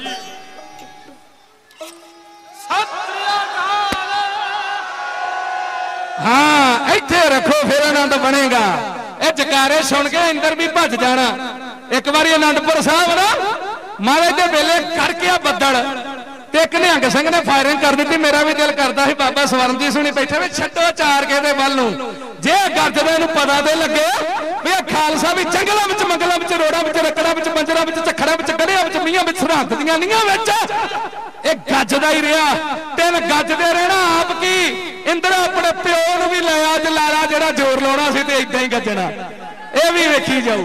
ਹਾਂ ਇੱਥੇ ਰੱਖੋ ਫਿਰ ਆਨੰਦ ਬਣੇਗਾ ਇਹ ਜਕਾਰੇ ਸੁਣ ਕੇ ਇੰਦਰ ਵੀ ਭੱਜ ਜਾਣਾ ਇੱਕ ਵਾਰੀ ਅਨੰਦਪੁਰ ਸਾਹਿਬ ਨਾ ਮਹਾਰਾਜ ਦੇ ਵੇਲੇ ਕਰਕੇ ਆ ਬੱਦਲ ਤੇ ਇੱਕ ਨਿਹੰਗ ਸਿੰਘ ਨੇ ਫਾਇਰਿੰਗ ਕਰ ਦਿੱਤੀ ਮੇਰਾ ਵੀ ਦਿਲ ਕਰਦਾ ਸੀ ਬਾਬਾ ਸਵਰਨਜੀਤ ਸਿੰਘ ਬੈਠੇ ਵੀ ਛੱਡੋ ਚਾਰ ਕੇ ਦੇ ਵੱਲ ਨੂੰ ਜੇ ਗੱਜਦੇ ਨੂੰ ਪਤਾ ਤੇ ਲੱਗੇ ਵੀ ਇਹ ਖਾਲਸਾ ਵੀ ਜੰਗਲਾਂ ਵਿੱਚ ਮੰਗਲਾਂ ਵਿੱਚ ਰੋੜਾਂ ਵਿੱਚ ਰੱਕੜਾਂ ਵਿੱਚ ਬੰਜਰਾਂ ਵਿੱਚ ਝੱਖੜਾਂ ਵਿੱਚ ਗੜਿਆਂ ਵਿੱਚ ਮੀਆਂ ਵਿੱਚ ਸਰਹੱਦ ਦੀਆਂ ਨੀਆਂ ਵਿੱਚ ਇਹ ਗੱਜਦਾ ਹੀ ਰਿਹਾ ਤਿੰਨ ਗੱਜਦੇ ਰਹਿਣਾ ਆਪ ਕੀ ਇੰਦਰ ਆਪਣੇ ਪਿਓ ਨੂੰ ਵੀ ਲਿਆ ਜਲਾਲਾ ਜਿਹੜਾ ਜ਼ੋਰ ਲਾਉਣਾ ਸੀ ਤੇ ਇਦਾਂ ਹੀ ਗੱਜਣਾ ਇਹ ਵੀ ਵੇਖੀ ਜਾਊ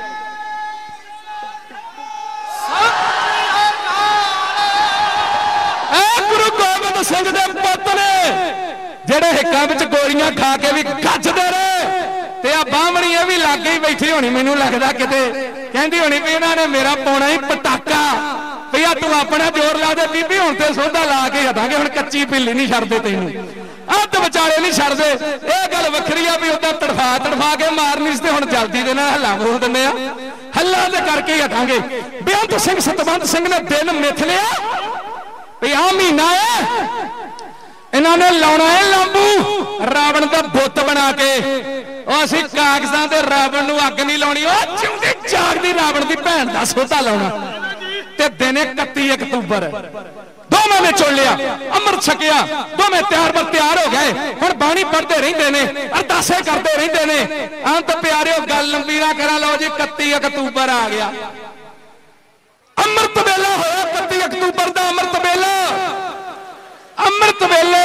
ਗੁਰੂ ਗੋਬਿੰਦ ਸਿੰਘ ਦੇ ਪੁੱਤ ਨੇ ਜਿਹੜੇ ਹਿੱਕਾਂ ਵਿੱਚ ਗੋਲੀਆਂ ਖਾ ਕੇ ਵੀ ਗੱਜਦੇ ਰਹੇ ਤੇ ਆ ਬਾਹਮਣੀ ਇਹ ਵੀ ਲਾਗੇ ਹੀ ਬੈਠੀ ਹੋਣੀ ਮੈਨੂੰ ਲੱਗਦਾ ਕਿਤੇ ਕਹਿੰਦੀ ਹੋਣੀ ਵੀ ਇਹਨਾਂ ਨੇ ਮੇਰਾ ਪਾਉਣਾ ਹੀ ਪਟਾਕਾ ਵੀ ਆ ਤੂੰ ਆਪਣਾ ਜ਼ੋਰ ਲਾ ਦੇ ਬੀਬੀ ਹੁਣ ਤੇ ਸੋਧਾ ਲਾ ਕੇ ਹਟਾਂਗੇ ਹੁਣ ਕੱਚੀ ਪਿੱਲੀ ਨਹੀਂ ਛੱਡਦੇ ਤੈਨੂੰ ਅੱਧ ਵਿਚਾਲੇ ਨਹੀਂ ਛੱਡਦੇ ਇਹ ਗੱਲ ਵੱਖਰੀ ਆ ਵੀ ਉਹਦਾ ਤੜਫਾ ਤੜਫਾ ਕੇ ਮਾਰਨੀ ਸੀ ਤੇ ਹੁਣ ਜਲਦੀ ਦੇ ਨਾਲ ਹੱਲਾ ਮੋੜ ਦਿੰਦੇ ਆ ਹੱਲਾ ਤੇ ਕਰਕੇ ਹੀ ਹਟਾਂਗੇ ਬੇਅੰਤ ਸਿੰਘ ਸਤਵੰਤ ਸਿੰਘ ਨੇ ਦਿਨ ਮਿੱਥ ਲਿਆ ਵੀ ਆ ਮਹੀਨਾ ਹੈ ਇਹਨਾਂ ਨੇ ਲਾਉਣਾ ਹੈ ਲਾਂਬੂ ਰਾਵਣ ਦਾ ਬੁੱਤ ਬਣਾ ਕੇ ਉਹ ਅਸੀਂ ਕਾਗਜ਼ਾਂ ਤੇ ਰਾਵਣ ਨੂੰ ਅੱਗ ਨਹੀਂ ਲਾਉਣੀ ਉਹ ਜਿਉਂਦੀ ਜਾਗਦੀ ਰਾਵਣ ਦੀ ਭੈਣ ਦਾ ਸੋਧਾ ਲਾਉਣਾ ਤੇ ਦਿਨ ਇਕੱਤੀ ਅਕਤੂਬਰ ਦੋਵੇਂ ਨੇ ਚੁਣ ਲਿਆ ਅੰਮ੍ਰਿਤ ਛਕਿਆ ਦੋਵੇਂ ਤਿਆਰ ਬਰ ਤਿਆਰ ਹੋ ਗਏ ਹੁਣ ਬਾਣੀ ਪੜ੍ਹਦੇ ਰਹਿੰਦੇ ਨੇ ਅਰਦਾਸੇ ਕਰਦੇ ਰਹਿੰਦੇ ਨੇ ਅੰਤ ਪਿਆਰਿਓ ਗੱਲ ਲੰਬੀ ਨਾ ਕਰਾਂ ਲਓ ਜੀ ਇਕੱਤੀ ਅਕਤੂਬਰ ਆ ਗਿਆ ਅੰਮ੍ਰਿਤ ਵੇਲਾ ਹੋਇਆ ਇਕੱਤੀ ਅਕਤੂਬਰ ਦਾ ਅੰਮ੍ਰਿਤ ਵੇਲਾ ਅੰਮ੍ਰਿਤ ਵੇਲੇ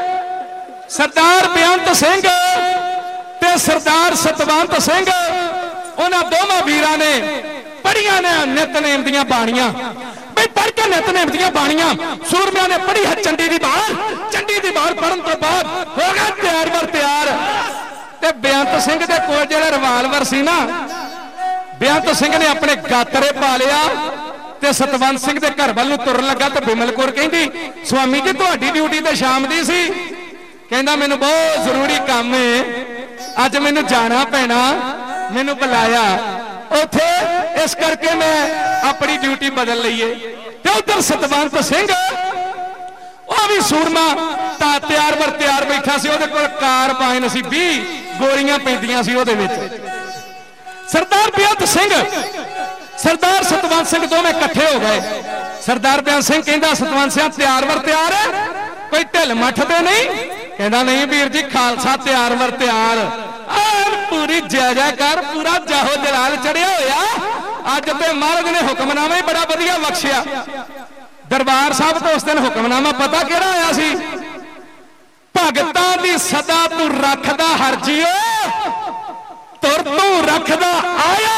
ਸਰਦਾਰ ਬੇਅੰਤ ਸਿੰਘ ਤੇ ਸਰਦਾਰ ਸਤਵੰਤ ਸਿੰਘ ਉਹਨਾਂ ਦੋਵਾਂ ਵੀਰਾਂ ਨੇ ਪੜੀਆਂ ਨੇ ਨਿਤਨੇਮ ਦੀਆਂ ਬਾਣੀਆਂ ਬਈ ਪੜ੍ਹ ਕੇ ਨਿਤਨੇਮ ਦੀਆਂ ਬਾਣੀਆਂ ਸੂਰਮਿਆਂ ਨੇ ਪੜ੍ਹੀ ਹੈ ਚੰਡੀ ਦੀ ਬਾਣ ਚੰਡੀ ਦੀ ਬਾਣ ਪੜਨ ਤੋਂ ਬਾਅਦ ਹੋ ਗਿਆ ਤਿਆਰ ਬਰ ਤਿਆਰ ਤੇ ਬੇਅੰਤ ਸਿੰਘ ਦੇ ਕੋਲ ਜਿਹੜਾ ਰਿਵਾਲਵਰ ਸੀ ਨਾ ਬੇਅੰਤ ਸਿੰਘ ਨੇ ਆਪਣੇ ਗਾਤਰੇ ਪਾ ਲਿਆ ਤੇ ਸਤਵੰਤ ਸਿੰਘ ਦੇ ਘਰ ਵੱਲ ਨੂੰ ਤੁਰਨ ਲੱਗਾ ਤੇ ਬਿਮਲ ਕੌਰ ਕਹਿੰਦੀ ਸਵਾਮੀ ਜੀ ਤੁਹਾਡੀ ਡਿਊਟੀ ਤੇ ਸ਼ਾਮ ਦੀ ਸੀ ਕਹਿੰਦਾ ਮੈਨੂੰ ਬਹੁਤ ਜ਼ਰੂਰੀ ਕੰਮ ਹੈ ਅੱਜ ਮੈਨੂੰ ਜਾਣਾ ਪੈਣਾ ਮੈਨੂੰ ਬੁਲਾਇਆ ਉੱਥੇ ਇਸ ਕਰਕੇ ਮੈਂ ਆਪਣੀ ਡਿਊਟੀ ਬਦਲ ਲਈਏ ਤੇ ਉਧਰ ਸਤਵੰਤ ਸਿੰਘ ਉਹ ਵੀ ਸੂਰਮਾ ਤਾਂ ਤਿਆਰ ਬਰ ਤਿਆਰ ਬੈਠਾ ਸੀ ਉਹਦੇ ਕੋਲ ਕਾਰਬਾਈਨ ਸੀ ਵੀਹ ਗੋਲੀਆਂ ਪੈਂਦੀਆਂ ਸੀ ਉਹਦੇ ਵਿੱਚ ਸਰਦਾਰ ਬੇਅੰਤ ਸਿੰਘ ਸਰਦਾਰ ਸਤਵੰਤ ਸਿੰਘ ਦੋਵੇਂ ਇਕੱਠੇ ਹੋ ਗਏ ਸਰਦਾਰ ਬੇਅੰਤ ਸਿੰਘ ਕਹਿੰਦਾ ਸਤਵੰਤ ਸਿੰਘ ਤਿਆਰ ਵਰ ਤਿਆਰ ਕੋਈ ਢਿੱਲ ਮੱਠ ਤੇ ਨਹੀਂ ਕਹਿੰਦਾ ਨਹੀਂ ਵੀਰ ਜੀ ਖਾਲਸਾ ਤਿਆਰ ਵਰ ਤਿਆਰ ਆਹ ਪੂਰੀ ਜੈ ਜੈਕਾਰ ਪੂਰਾ ਜਾਹੋ ਜਲਾਲ ਚੜਿਆ ਹੋਇਆ ਅੱਜ ਤੇ ਮਹਾਰਾਜ ਨੇ ਹੁਕਮਨਾਮਾ ਹੀ ਬੜਾ ਵਧੀਆ ਬਖਸ਼ਿਆ ਦਰਬਾਰ ਸਾਹਿਬ ਤੋਂ ਉਸ ਦਿਨ ਹੁਕਮਨਾਮਾ ਪਤਾ ਕਿਹੜਾ ਆਇਆ ਸੀ ਭਗਤਾਂ ਦੀ ਸਦਾ ਤੂੰ ਰੱਖਦਾ ਹਰਜੀਓ ਤੁਰ ਤੂੰ ਰੱਖਦਾ ਆਇਆ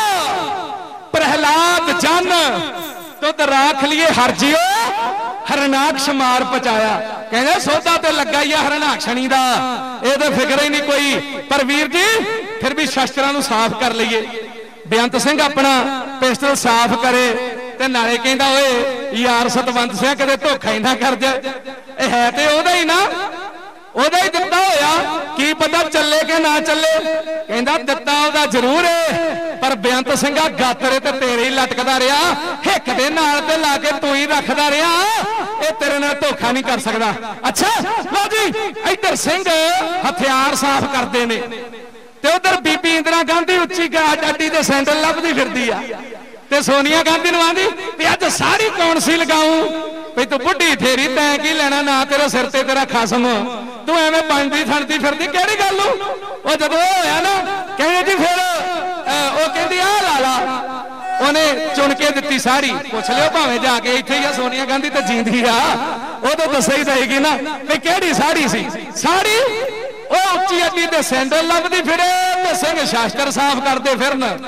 ਪ੍ਰਹਿਲਾਦ ਜਨ ਤੁਧ ਰਾਖ ਲਿਏ ਹਰਜਿਓ ਹਰਨਾਕਸ਼ ਮਾਰ ਪਚਾਇਆ ਕਹਿੰਦੇ ਸੋਧਾ ਤੇ ਲੱਗਾ ਹੀ ਆ ਹਰਨਾਕਸ਼ਣੀ ਦਾ ਇਹ ਤਾਂ ਫਿਕਰ ਹੀ ਨਹੀਂ ਕੋਈ ਪਰ ਵੀਰ ਜੀ ਫਿਰ ਵੀ ਸ਼ਸਤਰਾਂ ਨੂੰ ਸਾਫ਼ ਕਰ ਲਈਏ ਬੇਅੰਤ ਸਿੰਘ ਆਪਣਾ ਪਿਸਟਲ ਸਾਫ਼ ਕਰੇ ਤੇ ਨਾਲੇ ਕਹਿੰਦਾ ਓਏ ਯਾਰ ਸਤਵੰਤ ਸਿੰਘ ਕਦੇ ਧੋਖਾ ਹੀ ਨਾ ਕਰ ਜਾ ਇਹ ਹੈ ਤੇ ਉਹਦਾ ਹੀ ਨਾ ਉਹਦਾ ਹੀ ਦਿੱਤਾ ਹੋਇਆ ਕੀ ਪਤਾ ਚੱਲੇ ਕਿ ਨਾ ਚੱਲੇ ਕਹਿੰਦਾ ਦਿੱਤਾ ਉਹਦਾ ਜ਼ਰੂਰ ਹੈ ਪਰ ਬੇਅੰਤ ਸਿੰਘਾ ਗਾਤਰੇ ਤੇ ਤੇਰੇ ਹੀ ਲਟਕਦਾ ਰਿਹਾ ਹਿੱਕ ਦੇ ਨਾਲ ਤੇ ਲਾ ਕੇ ਤੂੰ ਹੀ ਰੱਖਦਾ ਰਿਹਾ ਇਹ ਤੇਰੇ ਨਾਲ ਧੋਖਾ ਨਹੀਂ ਕਰ ਸਕਦਾ ਅੱਛਾ ਲਓ ਜੀ ਇੱਧਰ ਸਿੰਘ ਹਥਿਆਰ ਸਾਫ਼ ਕਰਦੇ ਨੇ ਤੇ ਉਧਰ ਬੀਬੀ ਇੰਦਰਾ ਗਾਂਧੀ ਉੱਚੀ ਡਾਡੀ ਦੇ ਸੈਂਡਲ ਲੱਭਦੀ ਫਿਰਦੀ ਆ ਤੇ ਸੋਨੀਆ ਗਾਂਧੀ ਨੂੰ ਆਂਦੀ ਵੀ ਅੱਜ ਸਾਰੀ ਕੌਂਸਲ ਲਗਾਉਂ ਵੀ ਤੂੰ ਬੁੱਢੀ ਠੇਰੀ ਤੈਂ ਕੀ ਲੈਣਾ ਨਾ ਤੇਰੇ ਸਿਰ ਤੇ ਤੇਰਾ ਖਸਮ ਤੂੰ ਐਵੇਂ ਬਣਦੀ ਥਣਦੀ ਫਿਰਦੀ ਕਿਹੜੀ ਗੱਲ ਨੂੰ ਉਹ ਜਦੋਂ ਹੋਇਆ ਨਾ ਕਹਿੰਦੇ ਜੀ ਫਿਰ ਉਹ ਕਹਿੰਦੀ ਆ ਲਾ ਲਾ ਉਹਨੇ ਚੁਣ ਕੇ ਦਿੱਤੀ ਸਾੜੀ ਪੁੱਛ ਲਿਓ ਭਾਵੇਂ ਜਾ ਕੇ ਇੱਥੇ ਹੀ ਆ ਸੋਨੀਆ ਗਾਂਧੀ ਤੇ ਜੀਂਦੀ ਆ ਉਦੋਂ ਦੱਸਿਆ ਹੀ ਜਾਏਗੀ ਨਾ ਵੀ ਕਿਹੜੀ ਸਾੜੀ ਸੀ ਸਾੜੀ ਉਹ ਉੱਚੀ ਅੱਡੀ ਦੇ ਸੈਂਡਲ ਲੱਭਦੀ ਫਿਰੇ ਤੇ ਸਿੰਘ ਸ਼ਾਸਤਰ ਸਾਫ਼ ਕਰਦੇ ਫਿਰਨ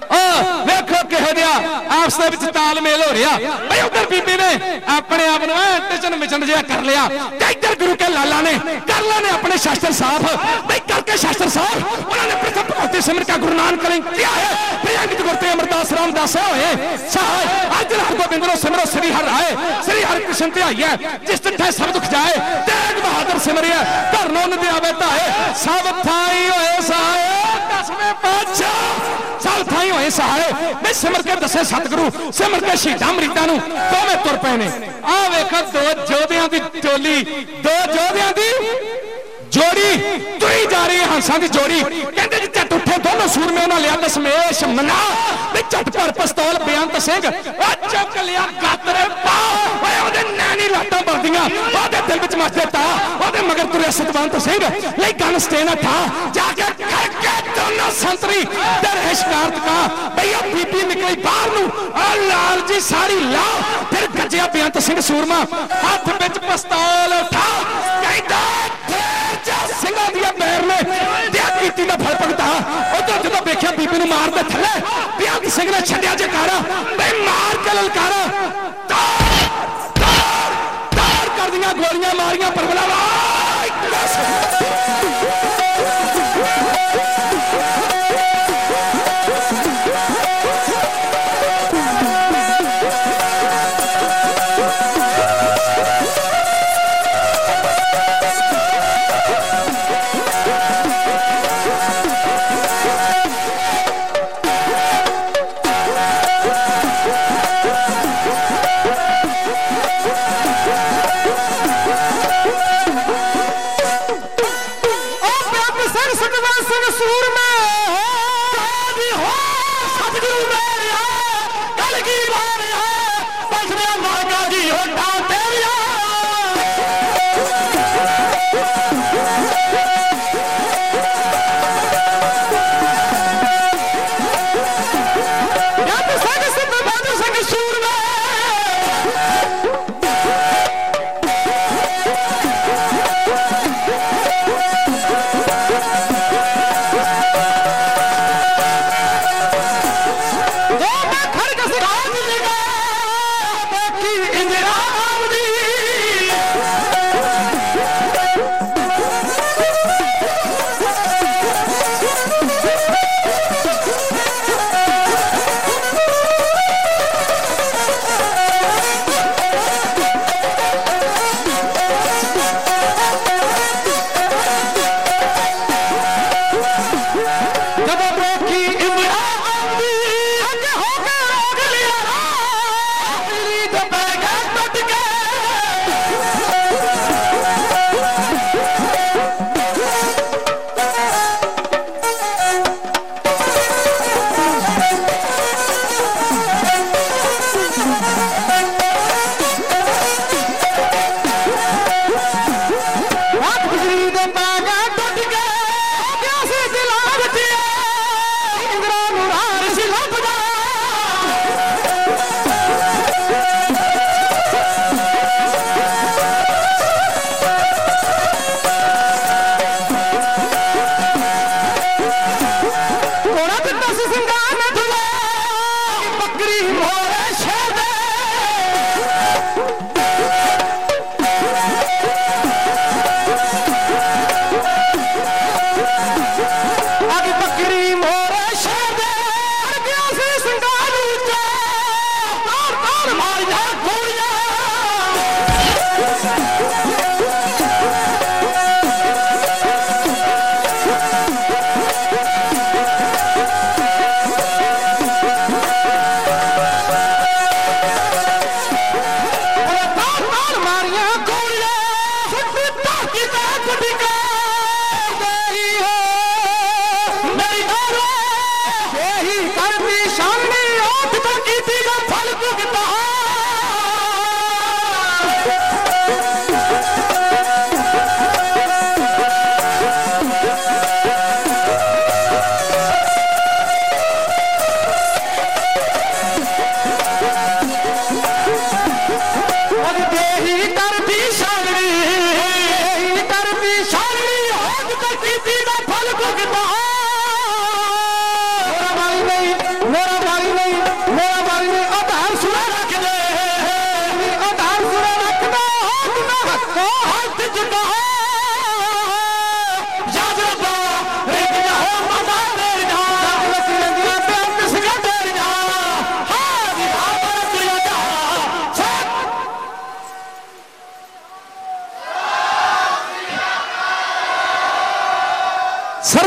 वेखो किहो जिहा आपस दे विच तालमेल हो रहा भाई। उधर बीबी ने अपने आप नूं टिचन मिचन जिहा कर लिया ते इधर गुरु के लाला ने कर लेने अपने शास्त्र साफ भाई करके शास्त्र साफ उन्होंने प्रथम भगवती सिमर का गुरु नानक करें किया है प्रियंकित गुरते अमरदास रामदास होए सहाय आज हर गोबिंद रो सिमरो श्री हर आए श्री हर कृष्ण ते आई है जिस तिठे सब दुख जाए तेग बहादुर सिमरिया घर नो न दिया बेटा है सब थाई होए सहाय दसवें पातशाह सब थाई होए सहाय मैं सिमर के दसे सतगुरु सिमर के शहीदां मरीदां नूं दोवें तुर पए ने। आ वेख दो जोधियां दी टोली दो जोधियां दी जोड़ी तुरी जा रही है हंसा की जोड़ी कहते जी झट उठे दोनों सूरमे उन्हें लिया दशमेश मना झट पर पिस्तौल बेअंत सिंह चुक लिया गातरे पाओ नैनी लाटां बलदियां दिल विच मचदे ता मगर तुरे सतवंत सिंह ले गन स्टेन था जाके करके दोनों संतरी दर शिकारत का भैया बीबी निकली बाहर नूं लाल जी साड़ी ला फिर गजया बेअंत सिंह सूरमा हाथ विच पिस्तौल उठा कहता सिंघां दियां पैर ने त्या कीती दा फल भुगता उधर जदों वेखिया बीबी नूं मार दे थल्ले बियागी सिंह ने छड्डिया जकारा बई मार के ललकारा तार तार तार कर दियां गोलियां मारियां परवला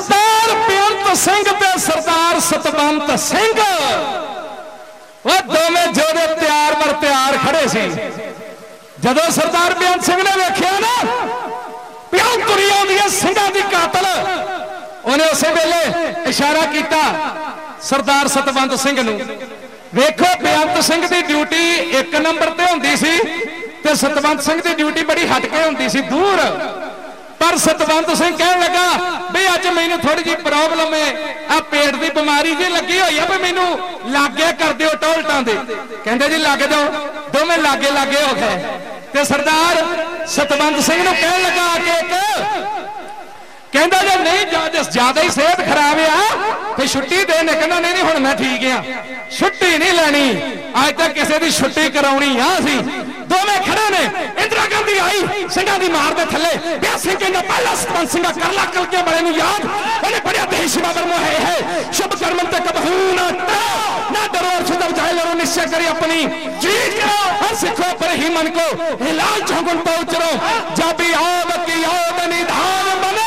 सरदार बेअंत सिंह ते सरदार सतवंत सिंह वो दोवें जोड़े तैयार बर तैयार खड़े सी। जदों सरदार बेअंत सिंह ने वेख्या ना प्यां तुरी आउंदी है सिंघां दी कातल, उन्हें उस वेले इशारा किया सरदार सतवंत सिंह नूं। वेखो बेअंत सिंह की ड्यूटी एक नंबर ते हुंदी सी ते सतवंत सिंह की ड्यूटी बड़ी हटके हुंदी सी दूर। पर सतवंत सिंह कहने लगा भी अज मैनू थोड़ी जी प्रॉब्लम है, आ पेट की बीमारी जी लगी हुई है, भी मैनू लागे कर दिओ टोलटां दे। कहंदे जी लागे दो, दोवें लागे लागे हो गए ते सरदार सतवंत सिंह नूं कहने लगा आके एक कहंदा जे नहीं ज्यादा ही सेहत खराब है तो छुट्टी देने। कहंदा नहीं नहीं हुण मैं ठीक हाँ, छुट्टी नहीं लैनी, अज तक किसी की छुट्टी कराउणी आ सी। दोवें खड़े ने, इंदिरा गांधी आई सिंघां दी मार दे थल्ले, बेअंत सिंह कहंदा पहला सतवंत सिंह करला कलके बड़े नूं याद उन्हें पढ़िया देश बाबर मोहे है शुभ कर्म ते कबहू ना ना डरो अर्शद बजाए लड़ो निश्चय करी अपनी जीत करो हर सिखो पर ही मन को हिलाल चौगुन पहुंच रो जब याद की याद निधान बने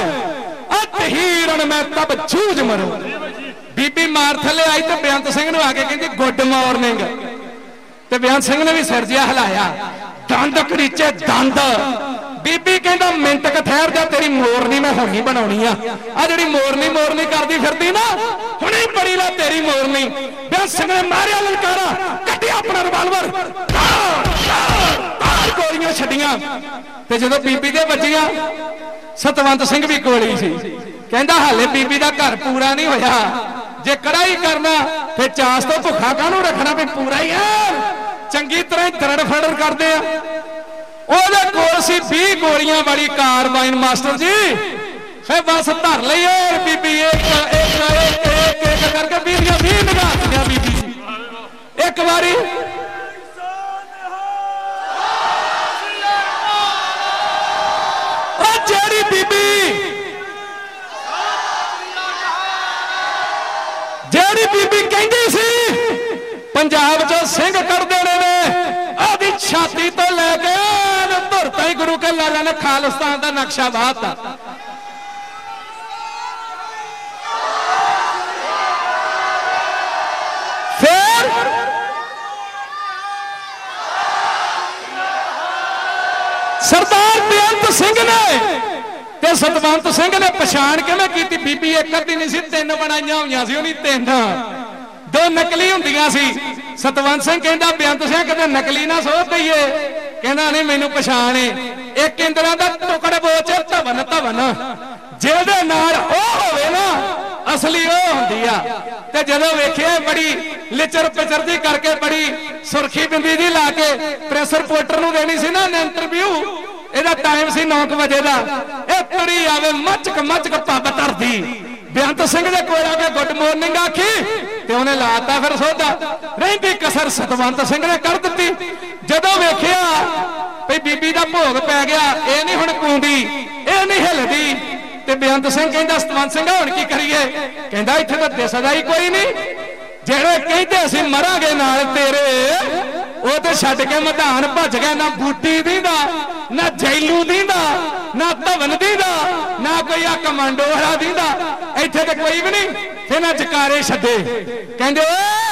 हीरण में तब जूझ मरो। बीबी मार थले आई तो बेअंत सिंह नूं आके कहंदी गुड मॉर्निंग ते बेअंत सिंह ने भी सिर जिहा हिलाया, दंद करीचे दंद। बीबी कहंदा मिंट क ठहर जा, तेरी मोरनी मैं हुणी बनाउणी आ, आ जिहड़ी मोरनी मोरनी करदी फिरदी ना हुणे बड़ी ला तेरी मोरनी। बेअंत सिंह ने मारिया ललकारा, कड्ढिया अपना रिवाल्वर, गोलियां छड्डियां ते जदों बीबी दे वज्जियां सतवंत सिंह भी कोली सी। कहंदा हाले बीबी दा घर पूरा नहीं होया, जे कड़ाई करना फिर चास तो भुखा काहनूं रखना, भी पूरा ही है चंगी तरह दरड़ फड़ड़ करदे आ। ओहदे कोल सी बीस गोलियां वाली कारबाइन मास्टर जी, फिर बस धर लईए बीबी एक एक एक एक एक करके बीस दियां बीस निगाह दियां बीबी एक बारी जेड़ी बीबी जेड़ी बीबी कहंदी सी पंजाब चो सिंह कढ़ देने ने, आदी छाती तो लैके धुरता ही गुरु के लाला ने खालिस्तान का नक्शा बाता। फिर सरदार बेअंत सिंह ने ते सतवंत सिंह ने पछाण किवें कीती? बीबी एक अद्धी नहीं सी, तीन बनाईयां होईयां सी, उहनी तीन दो नकली हुंदियां सी। सतवंत सिंह कहंदा बेअंत सिंह किते नकली ना सोच दईए, कहंदा नहीं मैनूं पछाण है, एक इंद्रा दा टुकड़ बोच धवन धवन जिहदे नाल ओह होवे ना असली ओह हुंदी आ। ते जदों वेखिआ बड़ी लिचर पिचर जी करके बड़ी सुरखी बिंदी जी ला के प्रेस रिपोर्टर नूं देनी सी ना इंटरव्यू, ਇਹਦਾ टाइम सी नौ बजे का, ਇਹ ਤੁਰੀ ਆਵੇ ਮਚਕ ਮਚਕ ਪੱਬ ਧਰਦੀ। बेअंत सिंह दे कोल आके गुड मॉर्निंग आखी ते उन्हें लाता फिर सौदा, रहिंदी कसर सतवंत सिंह ने कर दी। जदों वेखिआ भई बीबी दा भोग पै गया, ये नहीं हुण कूंदी, ये नहीं हिलदी, ते बेअंत सिंह कहंदा सतवंत सिंह हुण की करिए? कहंदा इत्थे तां दिसदा ही कोई नहीं, ਜਿਹੜੇ ਕਹਿੰਦੇ ਅਸੀਂ ਮਰਾਂਗੇ ਨਾਲ ਤੇਰੇ ਉਹ ਤੇ ਛੱਡ ਕੇ ਮੈਦਾਨ ਭੱਜ ਗਏ। ਨਾ ਬੂਟੀ ਦੀਂਦਾ, ਨਾ ਜੈਲੂ ਦੀਂਦਾ, ਨਾ ਧਵਨ ਦੀਂਦਾ, ਨਾ ਕੋਈ ਆ ਕਮਾਂਡੋ ਵਾਲਾ ਦੀਂਦਾ, ਇੱਥੇ ਤੇ ਕੋਈ ਵੀ ਨਹੀਂ। ਫਿਰ ਨਾ ਜਕਾਰੇ ਛੱਡੇ, ਕਹਿੰਦੇ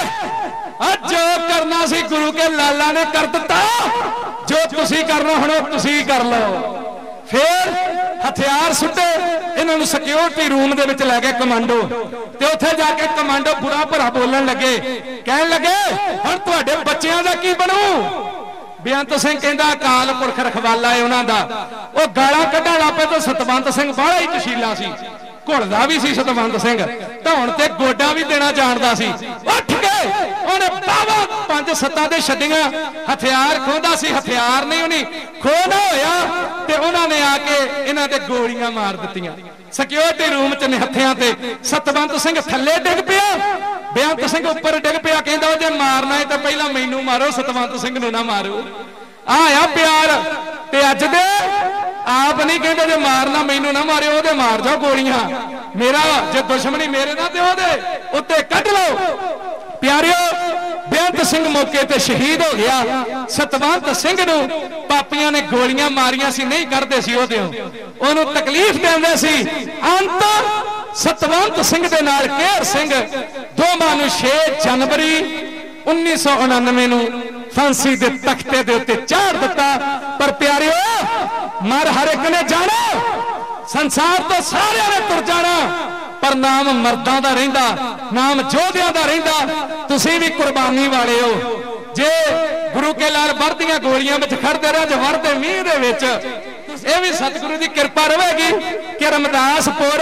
ਅੱਜ ਜੋ ਕਰਨਾ ਸੀ ਗੁਰੂ ਕੇ ਲਾਲਾ ਨੇ ਕਰ ਦਿੱਤਾ, ਜੋ ਤੁਸੀਂ ਕਰਨਾ ਹੁਣ ਉਹ ਤੁਸੀਂ ਕਰ ਲਓ। फिर हथियार सुटे, इन्होंने सिक्योरिटी रूम दे विच लै गए कमांडो, ते उत्थे जाके कमांडो बुरा भरा बोलन लगे, कहन लगे हुण तुहाडे बच्चियां दा की बनू? बेअंत सिंह कहंदा अकाल पुरख रखवाला है उन्हां दा। वो गालां कढण लग पे तो सतवंत सिंह बाहला ही जशीला सी, घुलदा भी सी सतवंत सिंह, धौण ते गोडा भी देना जाणदा सी। उठ गए उन्हें बावा पंज सत्तां दे छड्डियां, हथियार खोंदा सी, हथियार नहीं उन्हें खोना होया ते उन्होंने आके इन्हां दे गोलियां मार दित्तियां। सिक्योरिटी रूम च निहत्थियां ते सतवंत सिंह थल्ले डिग पिया, बेअंत सिंह उपर डिग पिया, कहंदा जे मारना है तो पहला मैनू मारो, सतवंत सिंह नूं ना मारो। आया प्यार ते अज दे आप नहीं कहते जे मारना मैनू ना मारियो, ओहदे मार जाओ गोलियां, मेरा जे दुश्मनी मेरे ना ते ओहदे उत्ते कढ लो। प्यारियो बेअंत सिंह मौके ते शहीद हो गया। सतवंत सिंह नूं पापियां ने गोलियां मारियां सी, नहीं करदे सी ओहदे, ओहनूं तकलीफ देंदे सी। अंत ਸਤਵੰਤ ਸਿੰਘ ਦੇ ਨਾਲ ਕੇਹਰ ਸਿੰਘ ਦੋਵਾਂ ਨੂੰ ਛੇ ਜਨਵਰੀ ਉੱਨੀ ਸੌ ਉਣਾਨਵੇਂ ਨੂੰ ਫਾਂਸੀ ਦੇ ਤਖਤੇ ਦੇ ਉੱਤੇ ਚਾੜ ਦਿੱਤਾ। ਪਰ ਪਿਆਰਿਓ ਮਰ ਹਰ ਇੱਕ ਨੇ ਜਾਣਾ, ਸੰਸਾਰ ਤੋਂ ਸਾਰਿਆਂ ਨੇ ਤੁਰ ਜਾਣਾ, ਪਰ ਨਾਮ ਮਰਦਾਂ ਦਾ ਰਹਿੰਦਾ, ਨਾਮ ਯੋਧਿਆਂ ਦਾ ਰਹਿੰਦਾ। ਤੁਸੀਂ ਵੀ ਕੁਰਬਾਨੀ ਵਾਲੇ ਹੋ। ਜੇ ਗੁਰੂ ਕੇ ਲਾਲ ਵਰਦੀਆਂ ਗੋਲੀਆਂ ਵਿੱਚ ਖੜਦੇ ਰਹੇ, ਜੇ ਵਰਦੇ ਮੀਂਹ ਦੇ ਵਿੱਚ, ਇਹ ਵੀ ਸਤਿਗੁਰੂ ਦੀ ਕਿਰਪਾ ਰਹੇਗੀ ਕਿ ਰਮਦਾਸਪੁਰ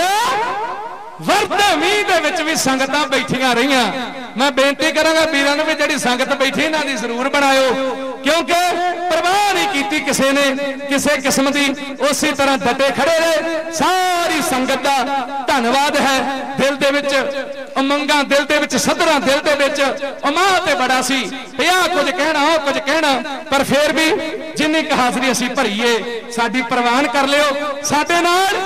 ਵਰਦੇ ਮੀਂਹ ਦੇ ਵਿੱਚ ਵੀ ਸੰਗਤਾਂ ਬੈਠੀਆਂ ਰਹੀਆਂ। ਮੈਂ ਬੇਨਤੀ ਕਰਾਂਗਾ ਵੀਰਾਂ ਨੂੰ ਵੀ ਜਿਹੜੀ ਸੰਗਤ ਬੈਠੀ ਇਹਨਾਂ ਦੀ ਜ਼ਰੂਰ ਬਣਾਇਓ, ਕਿਉਂਕਿ ਪਰਵਾਹ ਨਹੀਂ ਕੀਤੀ ਕਿਸੇ ਨੇ ਕਿਸੇ ਕਿਸਮ ਦੀ, ਉਸੇ ਤਰ੍ਹਾਂ ਡਟੇ ਖੜੇ ਰਹੇ। ਸਾਰੀ ਸੰਗਤ ਦਾ ਧੰਨਵਾਦ ਹੈ। ਦਿਲ ਦੇ ਵਿੱਚ ਉਮੰਗਾਂ, ਦਿਲ ਦੇ ਵਿੱਚ ਸਧਰਾਂ, ਦਿਲ ਦੇ ਵਿੱਚ ਉਮਾਹ ਤੇ ਬੜਾ ਸੀ ਵੀ ਆਹ ਕੁਝ ਕਹਿਣਾ ਉਹ ਕੁਝ ਕਹਿਣਾ, ਪਰ ਫੇਰ ਵੀ ਜਿੰਨੀ ਕੁ ਹਾਜ਼ਰੀ ਅਸੀਂ ਭਰੀਏ ਸਾਡੀ ਪ੍ਰਵਾਨ ਕਰ ਲਿਓ। ਸਾਡੇ ਨਾਲ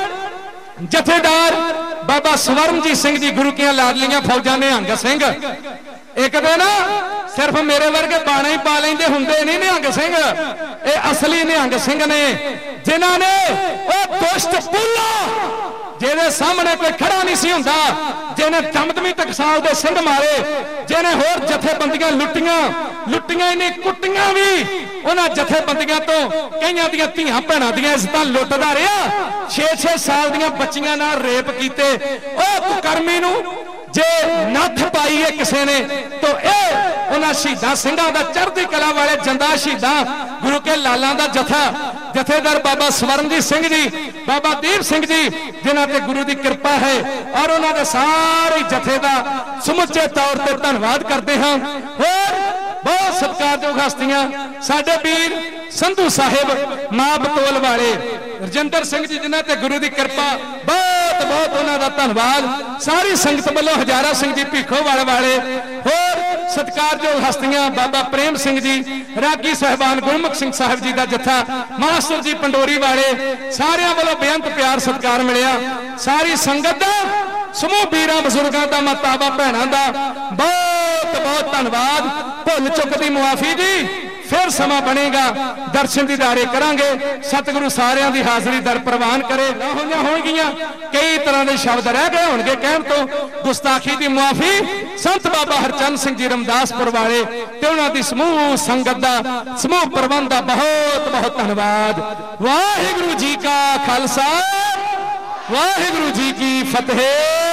ਜਥੇਦਾਰ ਬਾਬਾ ਸਵਰਨਜੀਤ ਸਿੰਘ ਜੀ, ਗੁਰੂ ਕੀਆਂ ਲਾਡਲੀਆਂ ਫੌਜਾਂ ਨਿਹੰਗ ਸਿੰਘ। ਇੱਕ ਦਿਨ ਸਿਰਫ ਮੇਰੇ ਵਰਗੇ ਬਾਣਾ ਹੀ ਪਾ ਲੈਂਦੇ ਹੁੰਦੇ ਨਹੀਂ ਨਿਹੰਗ ਸਿੰਘ, ਇਹ ਅਸਲੀ ਨਿਹੰਗ ਸਿੰਘ ਨੇ, ਜਿਨ੍ਹਾਂ ਨੇ ਉਹ ਦੁਸ਼ਟ ਪੁੱਲਾ ਜਿਹਦੇ ਸਾਹਮਣੇ ਕੋਈ ਖੜਾ ਨਹੀਂ ਸੀ ਹੁੰਦਾ, ਜਿਹਨੇ ਦਮਦਮੀ ਟਕਸਾਲ ਦੇ ਸਿੰਘ ਮਾਰੇ, ਜਿਹਨੇ ਹੋਰ ਜਥੇਬੰਦੀਆਂ ਲੁੱਟੀਆਂ ਲੁੱਟੀਆਂ ਹੀ ਨਹੀਂ ਕੁੱਟੀਆਂ ਵੀ, ਉਹਨਾਂ ਜਥੇਬੰਦੀਆਂ ਤੋਂ ਕਈਆਂ ਦੀਆਂ ਧੀਆਂ ਭੈਣਾਂ ਦੀਆਂ ਇੱਜ਼ਤਾਂ ਲੁੱਟਦਾ ਰਿਹਾ। ਛੇ ਛੇ ਸਾਲ ਦੀਆਂ ਬੱਚੀਆਂ ਨਾਲ ਰੇਪ ਕੀਤੇ। ਉਹ ਕੁਕਰਮੀ ਨੂੰ ਜੇ ਨੱਥ ਪਾਈ ਹੈ ਕਿਸੇ ਨੇ ਤਾਂ ਇਹ ਉਹਨਾਂ ਸ਼ਹੀਦਾਂ ਸਿੰਘਾਂ ਦਾ, ਚੜ੍ਹਦੀ ਕਲਾ ਵਾਲੇ ਜੰਦਾ ਸ਼ਹੀਦਾਂ ਗੁਰੂ ਕੇ ਲਾਲਾਂ ਦਾ ਜਥਾ, ਜਥੇਦਾਰ ਬਾਬਾ ਸਵਰਨਜੀਤ ਸਿੰਘ ਜੀ, ਬਾਬਾ ਦੀਪ ਸਿੰਘ ਜੀ, ਜਿਨ੍ਹਾਂ ਤੇ ਗੁਰੂ ਦੀ ਕਿਰਪਾ ਹੈ, ਔਰ ਉਹਨਾਂ ਦੇ ਸਾਰੇ ਜਥੇ ਦਾ ਸਮੁੱਚੇ ਤੌਰ ਤੇ ਧੰਨਵਾਦ ਕਰਦੇ ਹਾਂ। ਹੋਰ ਬਹੁਤ ਸਤਿਕਾਰਯੋਗ ਹਸਤੀਆਂ ਸਾਡੇ ਵੀਰ ਸੰਧੂ ਸਾਹਿਬ ਮਾਂ ਬਤੌਲ ਵਾਲੇ, ਰਜਿੰਦਰ ਸਿੰਘ ਜੀ, ਜਿਨ੍ਹਾਂ ਤੇ ਗੁਰੂ ਦੀ ਕਿਰਪਾ, ਬਹੁਤ ਬਹੁਤ ਉਹਨਾਂ ਦਾ ਧੰਨਵਾਦ। ਸਾਰੀ ਸੰਗਤ ਵੱਲੋਂ ਹਜ਼ਾਰਾ ਸਿੰਘ ਜੀ ਭੀਖੋਵਾਲ ਵਾਲੇ, ਹੋਰ ਸਤਿਕਾਰਯੋਗ ਹਸਤੀਆਂ ਬਾਬਾ ਪ੍ਰੇਮ ਸਿੰਘ ਜੀ, ਰਾਗੀ ਸਾਹਿਬਾਨ ਗੁਰਮੁਖ ਸਿੰਘ ਸਾਹਿਬ ਜੀ ਦਾ ਜਥਾ, ਮਾਸਟਰ ਜੀ ਪੰਡੋਰੀ ਵਾਲੇ, ਸਾਰਿਆਂ ਵੱਲੋਂ ਬੇਅੰਤ ਪਿਆਰ ਸਤਿਕਾਰ ਮਿਲਿਆ। ਸਾਰੀ ਸੰਗਤ ਦਾ, ਸਮੂਹ ਵੀਰਾਂ ਬਜ਼ੁਰਗਾਂ ਦਾ, ਮਾਤਾਵਾਂ ਭੈਣਾਂ ਦਾ ਬਹੁਤ ਬਹੁਤ ਧੰਨਵਾਦ। ਭੁੱਲ ਚੁੱਕ ਦੀ ਮੁਆਫੀ ਜੀ, ਫਿਰ ਸਮਾਂ ਬਣੇਗਾ, ਦਰਸ਼ਨ ਦੀਦਾਰੇ ਕਰਾਂਗੇ। ਸਤਿਗੁਰੂ ਸਾਰਿਆਂ ਦੀ ਹਾਜ਼ਰੀ ਦਰ ਪ੍ਰਵਾਨ ਕਰੇ। ਨਾ ਹੋਈਆਂ ਹੋਣਗੀਆਂ ਕਈ ਤਰ੍ਹਾਂ ਦੇ ਸ਼ਬਦ ਰਹਿ ਗਏ ਹੋਣਗੇ ਕਹਿਣ ਤੋਂ, ਗੁਸਤਾਖੀ ਦੀ ਮੁਆਫੀ। ਸੰਤ ਬਾਬਾ ਹਰਚੰਦ ਸਿੰਘ ਜੀ ਰਮਦਾਸਪੁਰ ਵਾਲੇ ਤੇ ਉਹਨਾਂ ਦੀ ਸਮੂਹ ਸੰਗਤ ਦਾ, ਸਮੂਹ ਪ੍ਰਬੰਧ ਦਾ ਬਹੁਤ ਬਹੁਤ ਧੰਨਵਾਦ। ਵਾਹਿਗੁਰੂ ਜੀ ਕਾ ਖਾਲਸਾ, ਵਾਹਿਗੁਰੂ ਜੀ ਕੀ ਫਤਿਹ।